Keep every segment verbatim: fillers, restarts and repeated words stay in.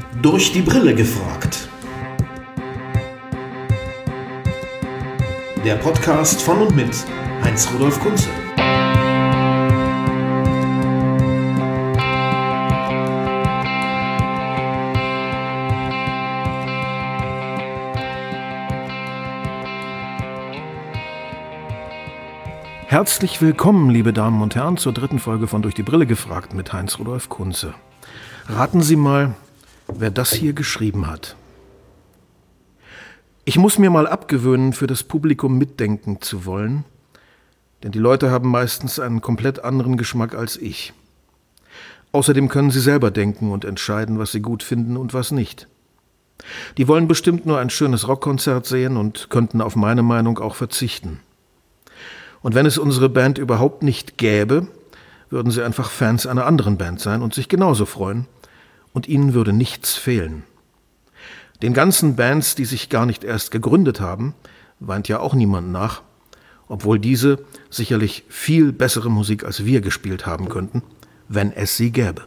Durch die Brille gefragt. Der Podcast von und mit Heinz-Rudolf Kunze. Herzlich willkommen, liebe Damen und Herren, zur dritten Folge von Durch die Brille gefragt mit Heinz-Rudolf Kunze. Raten Sie mal, wer das hier geschrieben hat. Ich muss mir mal abgewöhnen, für das Publikum mitdenken zu wollen, denn die Leute haben meistens einen komplett anderen Geschmack als ich. Außerdem können sie selber denken und entscheiden, was sie gut finden und was nicht. Die wollen bestimmt nur ein schönes Rockkonzert sehen und könnten auf meine Meinung auch verzichten. Und wenn es unsere Band überhaupt nicht gäbe, würden sie einfach Fans einer anderen Band sein und sich genauso freuen, und ihnen würde nichts fehlen. Den ganzen Bands, die sich gar nicht erst gegründet haben, weint ja auch niemand nach, obwohl diese sicherlich viel bessere Musik als wir gespielt haben könnten, wenn es sie gäbe.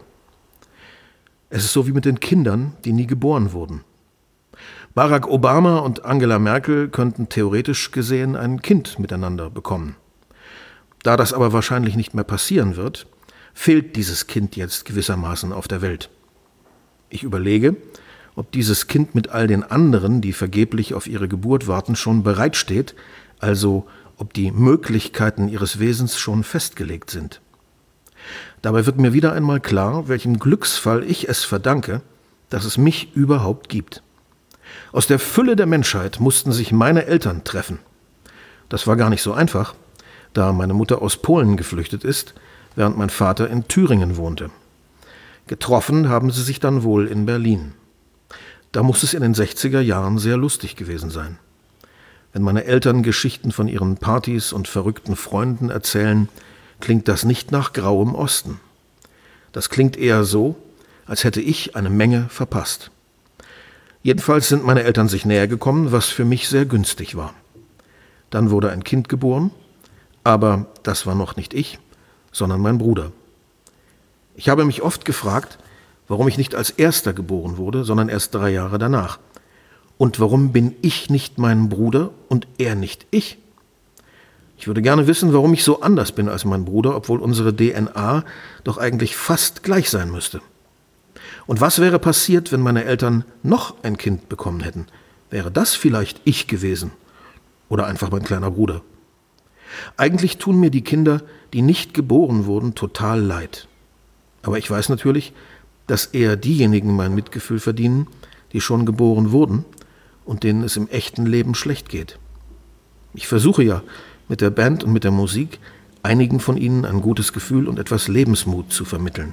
Es ist so wie mit den Kindern, die nie geboren wurden. Barack Obama und Angela Merkel könnten theoretisch gesehen ein Kind miteinander bekommen. Da das aber wahrscheinlich nicht mehr passieren wird, fehlt dieses Kind jetzt gewissermaßen auf der Welt. Ich überlege, ob dieses Kind mit all den anderen, die vergeblich auf ihre Geburt warten, schon bereitsteht, also ob die Möglichkeiten ihres Wesens schon festgelegt sind. Dabei wird mir wieder einmal klar, welchem Glücksfall ich es verdanke, dass es mich überhaupt gibt. Aus der Fülle der Menschheit mussten sich meine Eltern treffen. Das war gar nicht so einfach, da meine Mutter aus Polen geflüchtet ist, während mein Vater in Thüringen wohnte. Getroffen haben sie sich dann wohl in Berlin. Da muss es in den sechziger Jahren sehr lustig gewesen sein. Wenn meine Eltern Geschichten von ihren Partys und verrückten Freunden erzählen, klingt das nicht nach grauem Osten. Das klingt eher so, als hätte ich eine Menge verpasst. Jedenfalls sind meine Eltern sich näher gekommen, was für mich sehr günstig war. Dann wurde ein Kind geboren, aber das war noch nicht ich, sondern mein Bruder. Ich habe mich oft gefragt, warum ich nicht als Erster geboren wurde, sondern erst drei Jahre danach. Und warum bin ich nicht mein Bruder und er nicht ich? Ich würde gerne wissen, warum ich so anders bin als mein Bruder, obwohl unsere D N A doch eigentlich fast gleich sein müsste. Und was wäre passiert, wenn meine Eltern noch ein Kind bekommen hätten? Wäre das vielleicht ich gewesen? Oder einfach mein kleiner Bruder? Eigentlich tun mir die Kinder, die nicht geboren wurden, total leid. Aber ich weiß natürlich, dass eher diejenigen mein Mitgefühl verdienen, die schon geboren wurden und denen es im echten Leben schlecht geht. Ich versuche ja mit der Band und mit der Musik einigen von ihnen ein gutes Gefühl und etwas Lebensmut zu vermitteln.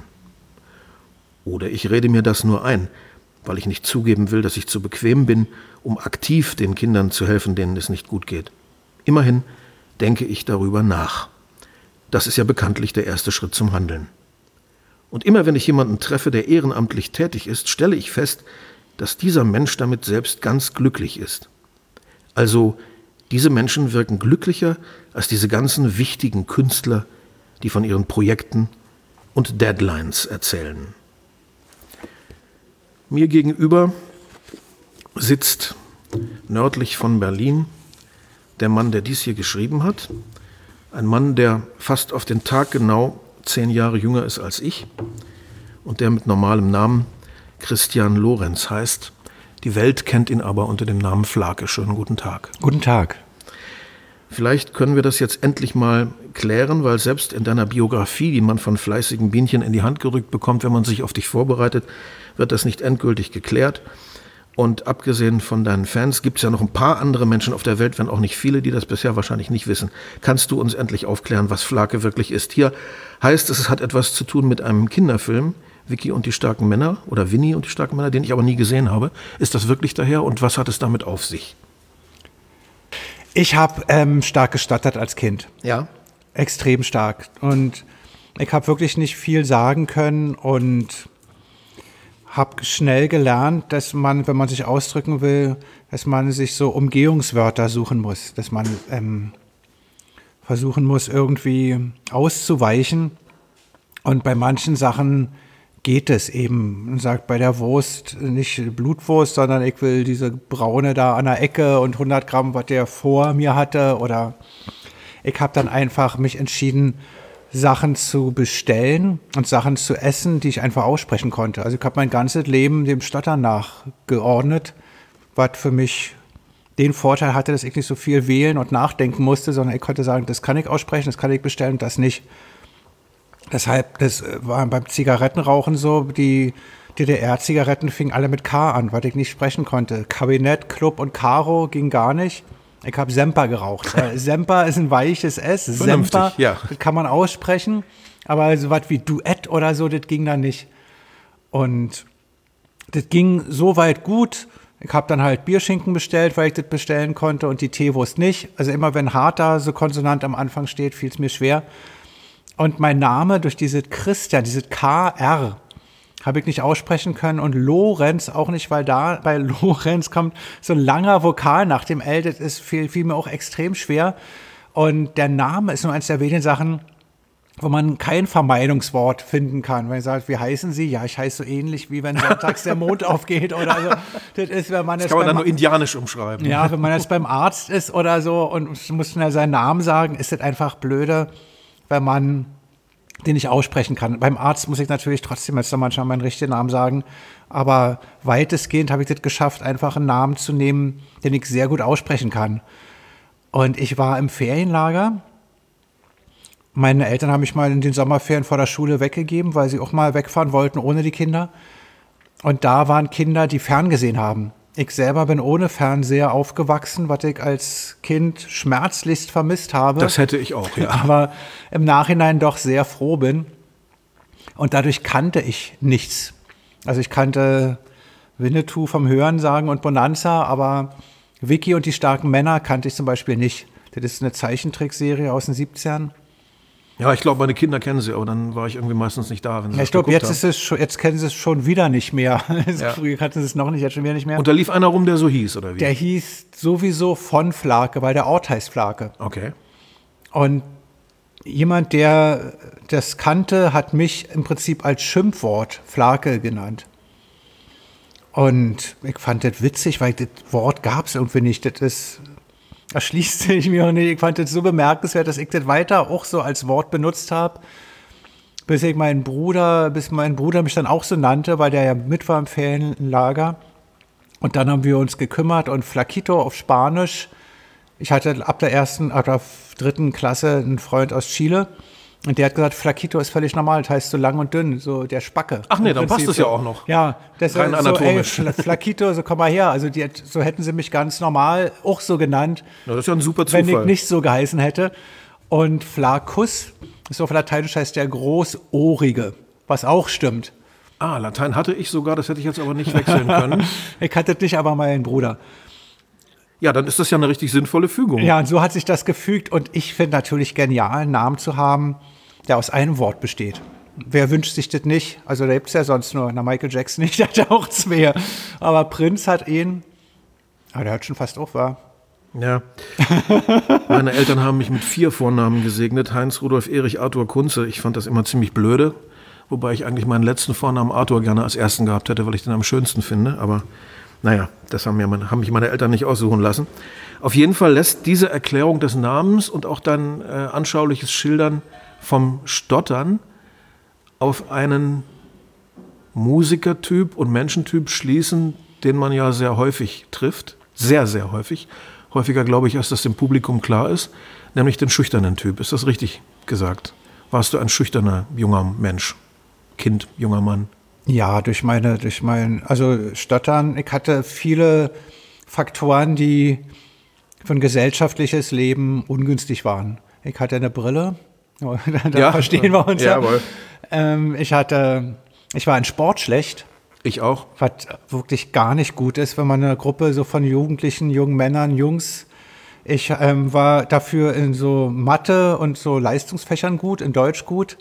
Oder ich rede mir das nur ein, weil ich nicht zugeben will, dass ich zu bequem bin, um aktiv den Kindern zu helfen, denen es nicht gut geht. Immerhin denke ich darüber nach. Das ist ja bekanntlich der erste Schritt zum Handeln. Und immer wenn ich jemanden treffe, der ehrenamtlich tätig ist, stelle ich fest, dass dieser Mensch damit selbst ganz glücklich ist. Also diese Menschen wirken glücklicher als diese ganzen wichtigen Künstler, die von ihren Projekten und Deadlines erzählen. Mir gegenüber sitzt nördlich von Berlin der Mann, der dies hier geschrieben hat. Ein Mann, der fast auf den Tag genau zehn Jahre jünger ist als ich und der mit normalem Namen Christian Lorenz heißt. Die Welt kennt ihn aber unter dem Namen Flake. Schönen guten Tag. Guten Tag. Vielleicht können wir das jetzt endlich mal klären, weil selbst in deiner Biografie, die man von fleißigen Bienchen in die Hand gerückt bekommt, wenn man sich auf dich vorbereitet, wird das nicht endgültig geklärt. Und abgesehen von deinen Fans gibt es ja noch ein paar andere Menschen auf der Welt, wenn auch nicht viele, die das bisher wahrscheinlich nicht wissen. Kannst du uns endlich aufklären, was Flake wirklich ist? Hier heißt es, es hat etwas zu tun mit einem Kinderfilm, Vicky und die starken Männer oder Winnie und die starken Männer, den ich aber nie gesehen habe. Ist das wirklich daher und was hat es damit auf sich? Ich habe ähm, stark gestottert als Kind. Ja? Extrem stark. Und ich habe wirklich nicht viel sagen können und habe schnell gelernt, dass man, wenn man sich ausdrücken will, dass man sich so Umgehungswörter suchen muss, dass man ähm, versuchen muss, irgendwie auszuweichen und bei manchen Sachen geht es eben. Und sagt bei der Wurst nicht Blutwurst, sondern ich will diese braune da an der Ecke und hundert Gramm, was der vor mir hatte. Oder ich habe dann einfach mich entschieden, Sachen zu bestellen und Sachen zu essen, die ich einfach aussprechen konnte. Also ich habe mein ganzes Leben dem Stottern nachgeordnet, was für mich den Vorteil hatte, dass ich nicht so viel wählen und nachdenken musste, sondern ich konnte sagen, das kann ich aussprechen, das kann ich bestellen und das nicht. Deshalb, das war beim Zigarettenrauchen so, die D D R-Zigaretten fingen alle mit K an, weil ich nicht sprechen konnte. Kabinett, Club und Karo ging gar nicht. Ich habe Semper geraucht. Semper ist ein weiches S. Semper, ja. Das kann man aussprechen, aber so was wie Duett oder so, das ging dann nicht. Und das ging so weit gut. Ich habe dann halt Bierschinken bestellt, weil ich das bestellen konnte und die Teewurst nicht. Also immer wenn harter so Konsonant am Anfang steht, fiel es mir schwer. Und mein Name durch diese Christian, diese K R, habe ich nicht aussprechen können und Lorenz auch nicht, weil da bei Lorenz kommt so ein langer Vokal nach dem L, das ist, fiel, fiel mir auch extrem schwer. Und der Name ist nur eines der wenigen Sachen, wo man kein Vermeidungswort finden kann. Wenn ich sage, wie heißen Sie? Ja, ich heiße so ähnlich, wie wenn sonntags der Mond aufgeht oder so. Das ist, wenn man Das jetzt kann man beim, dann nur indianisch umschreiben. ja, wenn man jetzt beim Arzt ist oder so und muss schnell seinen Namen sagen, ist das einfach blöde, wenn man den ich aussprechen kann. Beim Arzt muss ich natürlich trotzdem jetzt manchmal meinen richtigen Namen sagen, aber weitestgehend habe ich das geschafft, einfach einen Namen zu nehmen, den ich sehr gut aussprechen kann. Und ich war im Ferienlager. Meine Eltern haben mich mal in den Sommerferien vor der Schule weggegeben, weil sie auch mal wegfahren wollten ohne die Kinder. Und da waren Kinder, die ferngesehen haben. Ich selber bin ohne Fernseher aufgewachsen, was ich als Kind schmerzlichst vermisst habe. Das hätte ich auch, ja. Aber im Nachhinein doch sehr froh bin. Und dadurch kannte ich nichts. Also ich kannte Winnetou vom Hörensagen und Bonanza, aber Vicky und die starken Männer kannte ich zum Beispiel nicht. Das ist eine Zeichentrickserie aus den siebzigern. Ja, ich glaube, meine Kinder kennen sie, aber dann war ich irgendwie meistens nicht da, wenn sie Ja, ich glaube, jetzt ist es schon, jetzt kennen sie es schon wieder nicht mehr. Ja. Früher kannten sie es noch nicht, jetzt schon wieder nicht mehr. Und da lief einer rum, der so hieß, oder wie? Der hieß sowieso von Flake, weil der Ort heißt Flake. Okay. Und jemand, der das kannte, hat mich im Prinzip als Schimpfwort Flake genannt. Und ich fand das witzig, weil das Wort gab es irgendwie nicht. Das ist, erschließt sich mir auch nicht. Ich fand das so bemerkenswert, dass ich das weiter auch so als Wort benutzt habe, bis ich meinen Bruder, bis mein Bruder mich dann auch so nannte, weil der ja mit war im Ferienlager. Und dann haben wir uns gekümmert und Flaquito auf Spanisch. Ich hatte ab der ersten, ab der dritten Klasse einen Freund aus Chile. Und der hat gesagt, Flaquito ist völlig normal, das heißt so lang und dünn, so der Spacke. Ach nee, Im dann passt Prinzip es ja so. auch noch. Ja, das Rein ist so, ey, anatomisch. Fla- Flaquito, so komm mal her. Also die, so hätten sie mich ganz normal auch so genannt, Ja, das ist ja ein super wenn Zufall. ich nicht so geheißen hätte. Und Flaccus ist auf Lateinisch heißt der Großohrige, was auch stimmt. Ah, Latein hatte ich sogar, das hätte ich jetzt aber nicht wechseln können. Ich hatte nicht, aber meinen Bruder. Ja, dann ist das ja eine richtig sinnvolle Fügung. Ja, und so hat sich das gefügt. Und ich finde natürlich genial, einen Namen zu haben, der aus einem Wort besteht. Wer wünscht sich das nicht? Also da gibt es ja sonst nur, na Michael Jackson nicht, der hat ja auch zwei. Aber Prinz hat ihn, aber der hat schon fast auf, war. Ja. Meine Eltern haben mich mit vier Vornamen gesegnet. Heinz, Rudolf, Erich, Arthur, Kunze. Ich fand das immer ziemlich blöde. Wobei ich eigentlich meinen letzten Vornamen Arthur gerne als ersten gehabt hätte, weil ich den am schönsten finde. Aber naja, das haben, mir meine, haben mich meine Eltern nicht aussuchen lassen. Auf jeden Fall lässt diese Erklärung des Namens und auch dein äh, anschauliches Schildern vom Stottern auf einen Musikertyp und Menschentyp schließen, den man ja sehr häufig trifft. Sehr, sehr häufig. Häufiger glaube ich, als das dem Publikum klar ist, nämlich den schüchternen Typ. Ist das richtig gesagt? Warst du ein schüchterner junger Mensch? Kind, junger Mann? Ja, durch meine, durch mein, also Stottern, ich hatte viele Faktoren, die für ein gesellschaftliches Leben ungünstig waren. Ich hatte eine Brille, da, da Ja. verstehen wir uns ja. Jawohl. Ähm, ich hatte, ich war in Sport schlecht, Ich auch. was wirklich gar nicht gut ist, wenn man eine Gruppe so von Jugendlichen, jungen Männern, Jungs, ich ähm, war dafür in so Mathe und so Leistungsfächern gut, in Deutsch gut,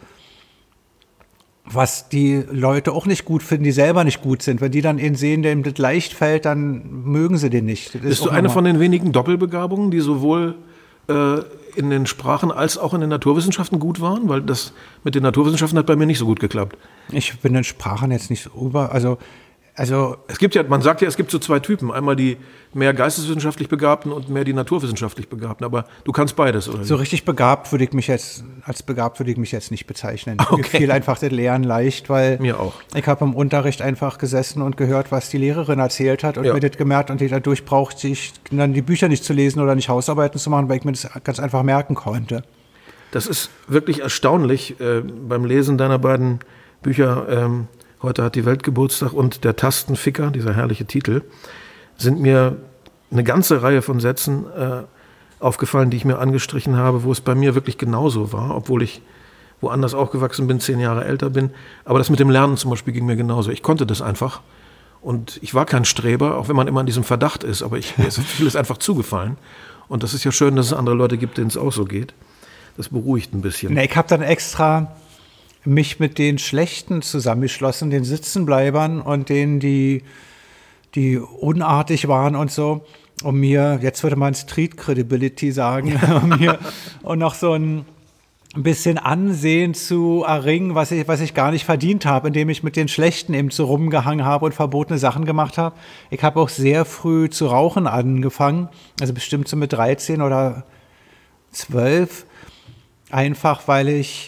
was die Leute auch nicht gut finden, die selber nicht gut sind. Wenn die dann ihn sehen, der ihm das leicht fällt, dann mögen sie den nicht. Das ist Bist du auch eine normal. von den wenigen Doppelbegabungen, die sowohl äh, in den Sprachen als auch in den Naturwissenschaften gut waren? Weil das mit den Naturwissenschaften hat bei mir nicht so gut geklappt. Ich bin in Sprachen jetzt nicht so über, also Also es gibt ja, man sagt ja, es gibt so zwei Typen. Einmal die mehr geisteswissenschaftlich Begabten und mehr die naturwissenschaftlich Begabten. Aber du kannst beides, oder? So richtig begabt würde ich mich jetzt, als begabt würde ich mich jetzt nicht bezeichnen. Okay. Mir fiel einfach das Lernen leicht, weil Mir auch. ich habe im Unterricht einfach gesessen und gehört, was die Lehrerin erzählt hat und Ja. mir das gemerkt. Und dadurch brauchte ich dann die Bücher nicht zu lesen oder nicht Hausarbeiten zu machen, weil ich mir das ganz einfach merken konnte. Das ist wirklich erstaunlich äh, beim Lesen deiner beiden Bücher. Ähm, Heute hat die Welt Geburtstag und der Tastenficker, dieser herrliche Titel, sind mir eine ganze Reihe von Sätzen äh, aufgefallen, die ich mir angestrichen habe, wo es bei mir wirklich genauso war, obwohl ich woanders aufgewachsen bin, zehn Jahre älter bin. Aber das mit dem Lernen zum Beispiel ging mir genauso. Ich konnte das einfach und ich war kein Streber, auch wenn man immer in diesem Verdacht ist, aber ich, mir ist vieles einfach zugefallen. Und das ist ja schön, dass es andere Leute gibt, denen es auch so geht. Das beruhigt ein bisschen. Nee, ich habe dann extra mich mit den Schlechten zusammengeschlossen, den Sitzenbleibern und denen, die, die unartig waren und so, um mir, jetzt würde man Street Credibility sagen, um mir und noch so ein bisschen Ansehen zu erringen, was ich, was ich gar nicht verdient habe, indem ich mit den Schlechten eben so rumgehangen habe und verbotene Sachen gemacht habe. Ich habe auch sehr früh zu rauchen angefangen, also bestimmt so mit dreizehn oder zwölf, einfach weil ich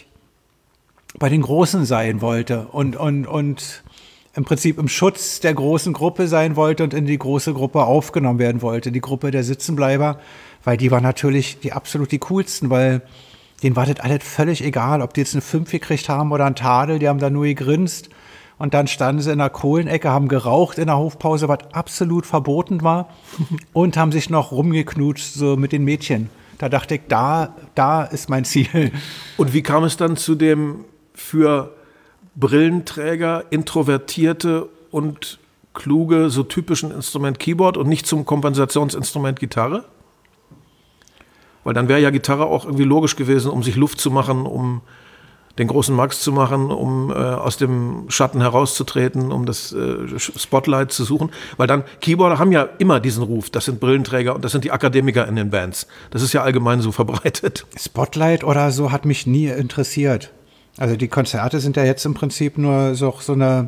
bei den Großen sein wollte und, und, und im Prinzip im Schutz der großen Gruppe sein wollte und in die große Gruppe aufgenommen werden wollte, die Gruppe der Sitzenbleiber, weil die war natürlich die absolut die coolsten, weil denen war das alles völlig egal, ob die jetzt eine fünf gekriegt haben oder einen Tadel, die haben da nur gegrinst und dann standen sie in der Kohlenecke, haben geraucht in der Hofpause, was absolut verboten war und haben sich noch rumgeknutscht so mit den Mädchen. Da dachte ich, da, da ist mein Ziel. Und wie kam es dann zu dem für Brillenträger, Introvertierte und kluge, so typischen Instrument Keyboard und nicht zum Kompensationsinstrument Gitarre? Weil dann wäre ja Gitarre auch irgendwie logisch gewesen, um sich Luft zu machen, um den großen Max zu machen, um äh, aus dem Schatten herauszutreten, um das äh, Spotlight zu suchen. Weil dann, Keyboarder haben ja immer diesen Ruf, das sind Brillenträger und das sind die Akademiker in den Bands. Das ist ja allgemein so verbreitet. Spotlight oder so hat mich nie interessiert. Also die Konzerte sind ja jetzt im Prinzip nur so, so eine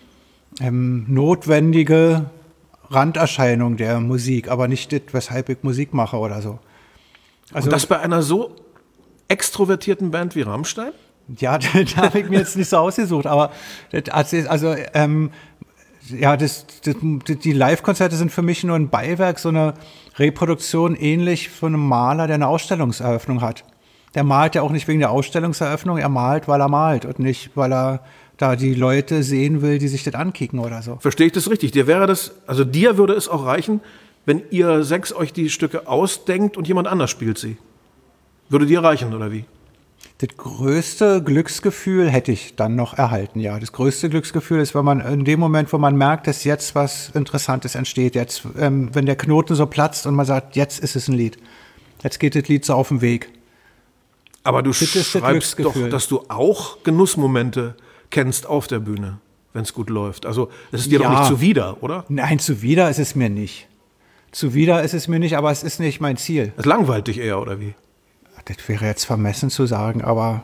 ähm, notwendige Randerscheinung der Musik, aber nicht das, weshalb ich Musik mache oder so. Also und das bei einer so extrovertierten Band wie Rammstein? Ja, das habe ich mir jetzt nicht so ausgesucht, aber das, also ähm, ja, das, das, die Live-Konzerte sind für mich nur ein Beiwerk, so eine Reproduktion ähnlich von einem Maler, der eine Ausstellungseröffnung hat. Der malt ja auch nicht wegen der Ausstellungseröffnung, er malt, weil er malt und nicht, weil er da die Leute sehen will, die sich das ankicken oder so. Verstehe ich das richtig? Dir wäre das, also dir würde es auch reichen, wenn ihr sechs euch die Stücke ausdenkt und jemand anders spielt sie? Würde dir reichen, oder wie? Das größte Glücksgefühl hätte ich dann noch erhalten, ja. Das größte Glücksgefühl ist, wenn man in dem Moment, wo man merkt, dass jetzt was Interessantes entsteht, jetzt, ähm, wenn der Knoten so platzt und man sagt, jetzt ist es ein Lied. Jetzt geht das Lied so auf den Weg. Aber du Das ist das schreibst doch, Glücksgefühl. dass du auch Genussmomente kennst auf der Bühne, wenn es gut läuft. Also das ist dir Ja. doch nicht zuwider, oder? Nein, zuwider ist es mir nicht. Zuwider ist es mir nicht, aber es ist nicht mein Ziel. Es langweilt dich eher, oder wie? Das wäre jetzt vermessen zu sagen, aber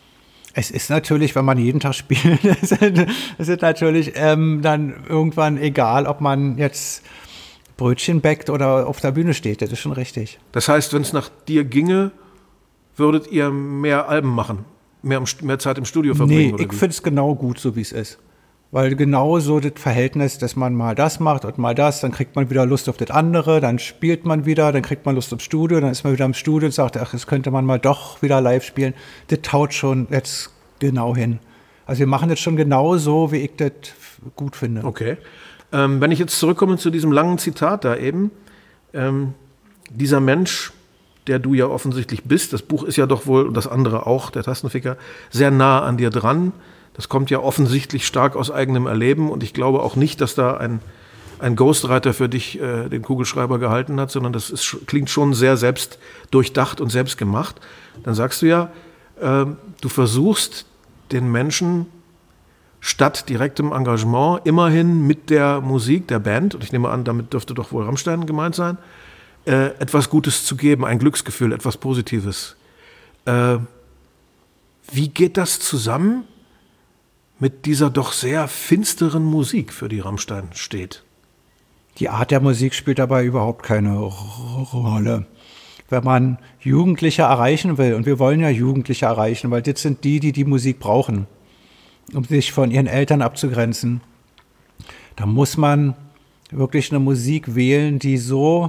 es ist natürlich, wenn man jeden Tag spielt, es ist natürlich ähm, dann irgendwann egal, ob man jetzt Brötchen backt oder auf der Bühne steht. Das ist schon richtig. Das heißt, wenn es nach dir ginge, würdet ihr mehr Alben machen, mehr, im, mehr Zeit im Studio verbringen? Nee, oder ich wie? finde es genau gut, so wie es ist. Weil genau so das Verhältnis, dass man mal das macht und mal das, dann kriegt man wieder Lust auf das andere, dann spielt man wieder, dann kriegt man Lust aufs Studio, dann ist man wieder im Studio und sagt, ach, das könnte man mal doch wieder live spielen. Das taut schon jetzt genau hin. Also wir machen das schon genau so, wie ich das gut finde. Okay. Ähm, wenn ich jetzt zurückkomme zu diesem langen Zitat da eben, ähm, dieser Mensch, der du ja offensichtlich bist, das Buch ist ja doch wohl, und das andere auch, der Tastenficker, sehr nah an dir dran. Das kommt ja offensichtlich stark aus eigenem Erleben und ich glaube auch nicht, dass da ein, ein Ghostwriter für dich äh, den Kugelschreiber gehalten hat, sondern das ist, klingt schon sehr selbst durchdacht und selbst gemacht. Dann sagst du ja, äh, du versuchst den Menschen statt direktem Engagement immerhin mit der Musik der Band, und ich nehme an, damit dürfte doch wohl Rammstein gemeint sein, äh, etwas Gutes zu geben, ein Glücksgefühl, etwas Positives. Äh, wie geht das zusammen mit dieser doch sehr finsteren Musik, für die Rammstein steht? Die Art der Musik spielt dabei überhaupt keine Rolle. Wenn man Jugendliche erreichen will, und wir wollen ja Jugendliche erreichen, weil das sind die, die die Musik brauchen, um sich von ihren Eltern abzugrenzen, da muss man wirklich eine Musik wählen, die so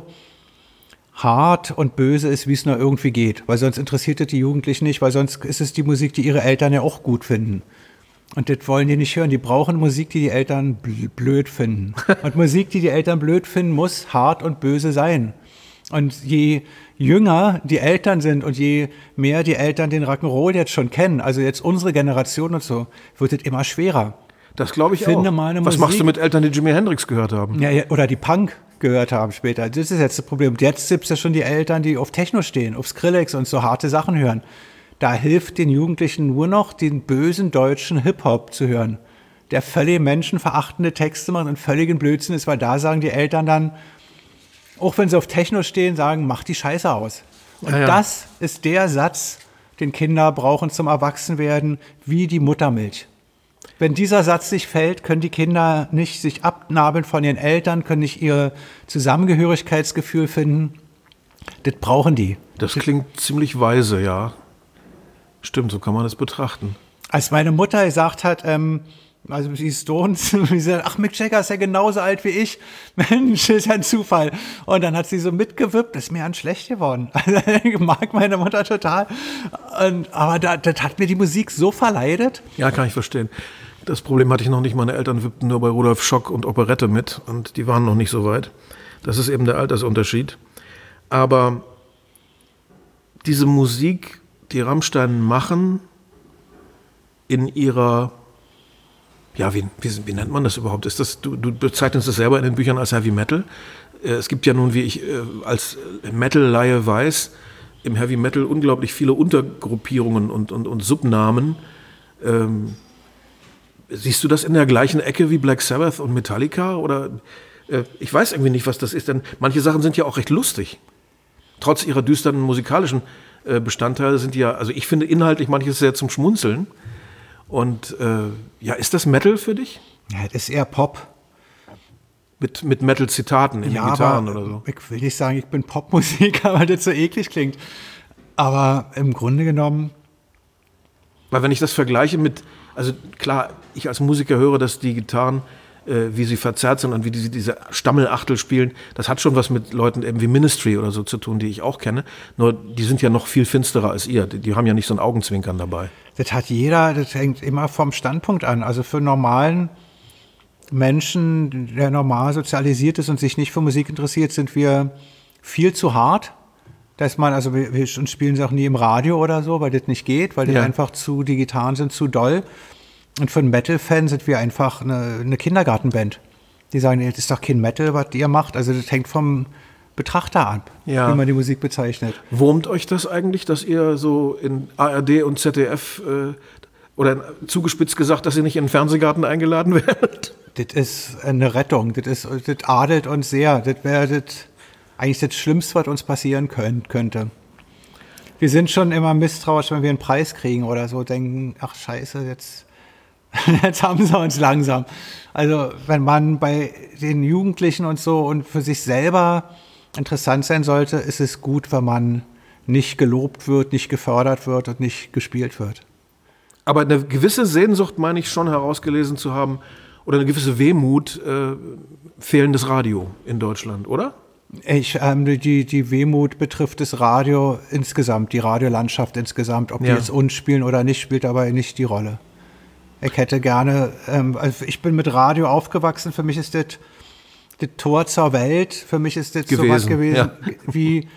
hart und böse ist, wie es nur irgendwie geht. Weil sonst interessiert es die Jugendlichen nicht, weil sonst ist es die Musik, die ihre Eltern ja auch gut finden. Und das wollen die nicht hören. Die brauchen Musik, die die Eltern blöd finden. Und Musik, die die Eltern blöd finden, muss hart und böse sein. Und je jünger die Eltern sind und je mehr die Eltern den Rock'n'Roll jetzt schon kennen, also jetzt unsere Generation und so, wird es immer schwerer. Das glaube ich Finde auch. mal eine Was Musik- machst du mit Eltern, die Jimi Hendrix gehört haben? Ja, ja, oder die Punk gehört haben später. Das ist jetzt das Problem. Und jetzt gibt es ja schon die Eltern, die auf Techno stehen, auf Skrillex und so harte Sachen hören. Da hilft den Jugendlichen nur noch, den bösen deutschen Hip-Hop zu hören, der völlig menschenverachtende Texte macht und völligen Blödsinn ist, weil da sagen die Eltern dann, auch wenn sie auf Techno stehen, sagen, mach die Scheiße aus. Und Ja, ja. das ist der Satz, den Kinder brauchen zum Erwachsenwerden, wie die Muttermilch. Wenn dieser Satz nicht fällt, können die Kinder nicht sich abnabeln von ihren Eltern, können nicht ihr Zusammengehörigkeitsgefühl finden. Das brauchen die. Das klingt ziemlich weise, ja. Stimmt, so kann man es betrachten. Als meine Mutter gesagt hat, ähm, also die Stones, sie sagt, ach, Mick Jagger ist ja genauso alt wie ich. Mensch, ist ja ein Zufall. Und dann hat sie so mitgewippt, ist mir ganz schlecht geworden. Also, ich mag meine Mutter total. Und, aber da, das hat mir die Musik so verleidet. Ja, kann ich verstehen. Das Problem hatte ich noch nicht. Meine Eltern wippten nur bei Rudolf Schock und Operette mit und die waren noch nicht so weit. Das ist eben der Altersunterschied. Aber diese Musik, die Rammstein machen, in ihrer, ja, wie, wie, wie nennt man das überhaupt? Ist das, du, du bezeichnest es selber in den Büchern als Heavy Metal. Äh, es gibt ja nun, wie ich äh, als Metal-Laie weiß, im Heavy Metal unglaublich viele Untergruppierungen und, und, und Subnamen. Ähm, siehst du das in der gleichen Ecke wie Black Sabbath und Metallica? Oder äh, ich weiß irgendwie nicht, was das ist, denn manche Sachen sind ja auch recht lustig. Trotz ihrer düsteren musikalischen äh, Bestandteile sind die ja, also ich finde inhaltlich manches sehr zum Schmunzeln. Und äh, ja, ist das Metal für dich? Ja, das ist eher Pop. Mit, mit Metal-Zitaten in Ja, den Gitarren aber oder so? ich will nicht sagen, ich bin Popmusiker, weil das so eklig klingt. Aber im Grunde genommen, Weil wenn ich das vergleiche mit, also klar, ich als Musiker höre, dass die Gitarren, äh, wie sie verzerrt sind und wie die, diese Stammelachtel spielen, das hat schon was mit Leuten eben wie Ministry oder so zu tun, die ich auch kenne. Nur die sind ja noch viel finsterer als ihr. Die, die haben ja nicht so ein Augenzwinkern dabei. das hat jeder, das hängt immer vom Standpunkt an. Also für normalen Menschen, der normal sozialisiert ist und sich nicht für Musik interessiert, sind wir viel zu hart. Dass man, also wir, wir spielen sie auch nie im Radio oder so, weil das nicht geht, weil das Ja. einfach zu, die Gitarren sind zu doll. Und für einen Metal-Fan sind wir einfach eine, eine Kindergartenband. Die sagen, das ist doch kein Metal, was ihr macht. Also das hängt vom Betrachter ab, Ja. wie man die Musik bezeichnet. Wurmt euch das eigentlich, dass ihr so in A R D und Z D F äh, oder zugespitzt gesagt, dass ihr nicht in den Fernsehgarten eingeladen werdet? Das ist eine Rettung. Das, ist, das adelt uns sehr. Das wäre das, eigentlich das Schlimmste, was uns passieren können, könnte. Wir sind schon immer misstrauisch, wenn wir einen Preis kriegen oder so, denken, ach scheiße, jetzt, jetzt haben sie uns langsam. Also wenn man bei den Jugendlichen und so und für sich selber interessant sein sollte, ist es gut, wenn man nicht gelobt wird, nicht gefördert wird und nicht gespielt wird. Aber eine gewisse Sehnsucht, meine ich schon herausgelesen zu haben, oder eine gewisse Wehmut, äh, fehlendes Radio in Deutschland, oder? Ich, ähm, die, die Wehmut betrifft das Radio insgesamt, die Radiolandschaft insgesamt. Ob die Ja. jetzt uns spielen oder nicht, spielt dabei nicht die Rolle. Ich hätte gerne, ähm, also ich bin mit Radio aufgewachsen, für mich ist das das Tor zur Welt, für mich ist das Gewesen, sowas gewesen, ja. wie,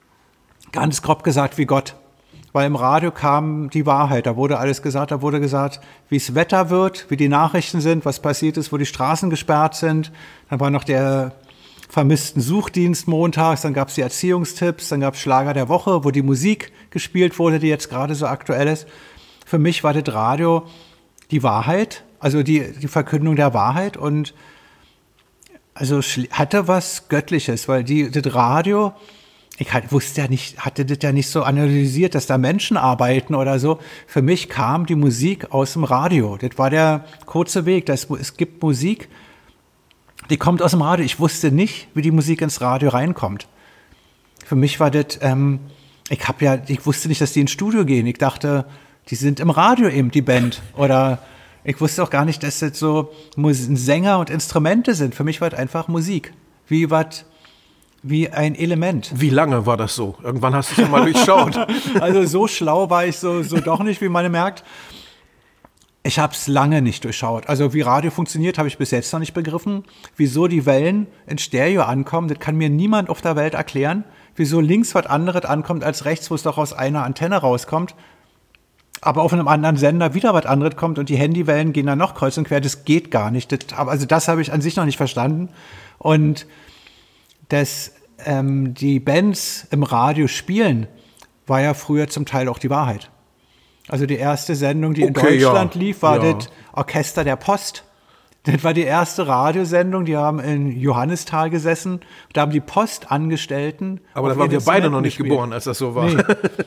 ganz grob gesagt, wie Gott. Weil im Radio kam die Wahrheit, da wurde alles gesagt, da wurde gesagt, wie es Wetter wird, wie die Nachrichten sind, was passiert ist, wo die Straßen gesperrt sind. Dann war noch der vermissten Suchdienst montags, dann gab es die Erziehungstipps, dann gab es Schlager der Woche, wo die Musik gespielt wurde, die jetzt gerade so aktuell ist. Für mich war das Radio die Wahrheit, also die, die Verkündung der Wahrheit und also hatte was Göttliches, weil die, das Radio, ich halt, wusste ja nicht, hatte das ja nicht so analysiert, dass da Menschen arbeiten oder so. Für mich kam die Musik aus dem Radio. Das war der kurze Weg. Das, es gibt Musik, die kommt aus dem Radio. Ich wusste nicht, wie die Musik ins Radio reinkommt. Für mich war das, ähm, ich habe ja, ich wusste nicht, dass die ins Studio gehen. Ich dachte, die sind im Radio eben, die Band. Oder ich wusste auch gar nicht, dass das so Sänger und Instrumente sind. Für mich war das einfach Musik. Wie was, wie ein Element. Wie lange war das so? Irgendwann hast du es ja mal durchschaut. Also so schlau war ich so, so doch nicht, wie man merkt. Ich habe es lange nicht durchschaut. Also wie Radio funktioniert, habe ich bis jetzt noch nicht begriffen. Wieso die Wellen in Stereo ankommen, das kann mir niemand auf der Welt erklären. Wieso links was anderes ankommt als rechts, wo es doch aus einer Antenne rauskommt. Aber auf einem anderen Sender wieder was anderes kommt und die Handywellen gehen dann noch kreuz und quer. Das geht gar nicht. Das, also das habe ich an sich noch nicht verstanden. Und dass ähm, die Bands im Radio spielen, war ja früher zum Teil auch die Wahrheit. Also die erste Sendung, die okay, in Deutschland ja. lief, war ja. das Orchester der Post. Das war die erste Radiosendung, die haben in Johannisthal gesessen. Da haben die Postangestellten. Aber da waren wir beide noch nicht gespielt. Geboren, als das so war. Nee.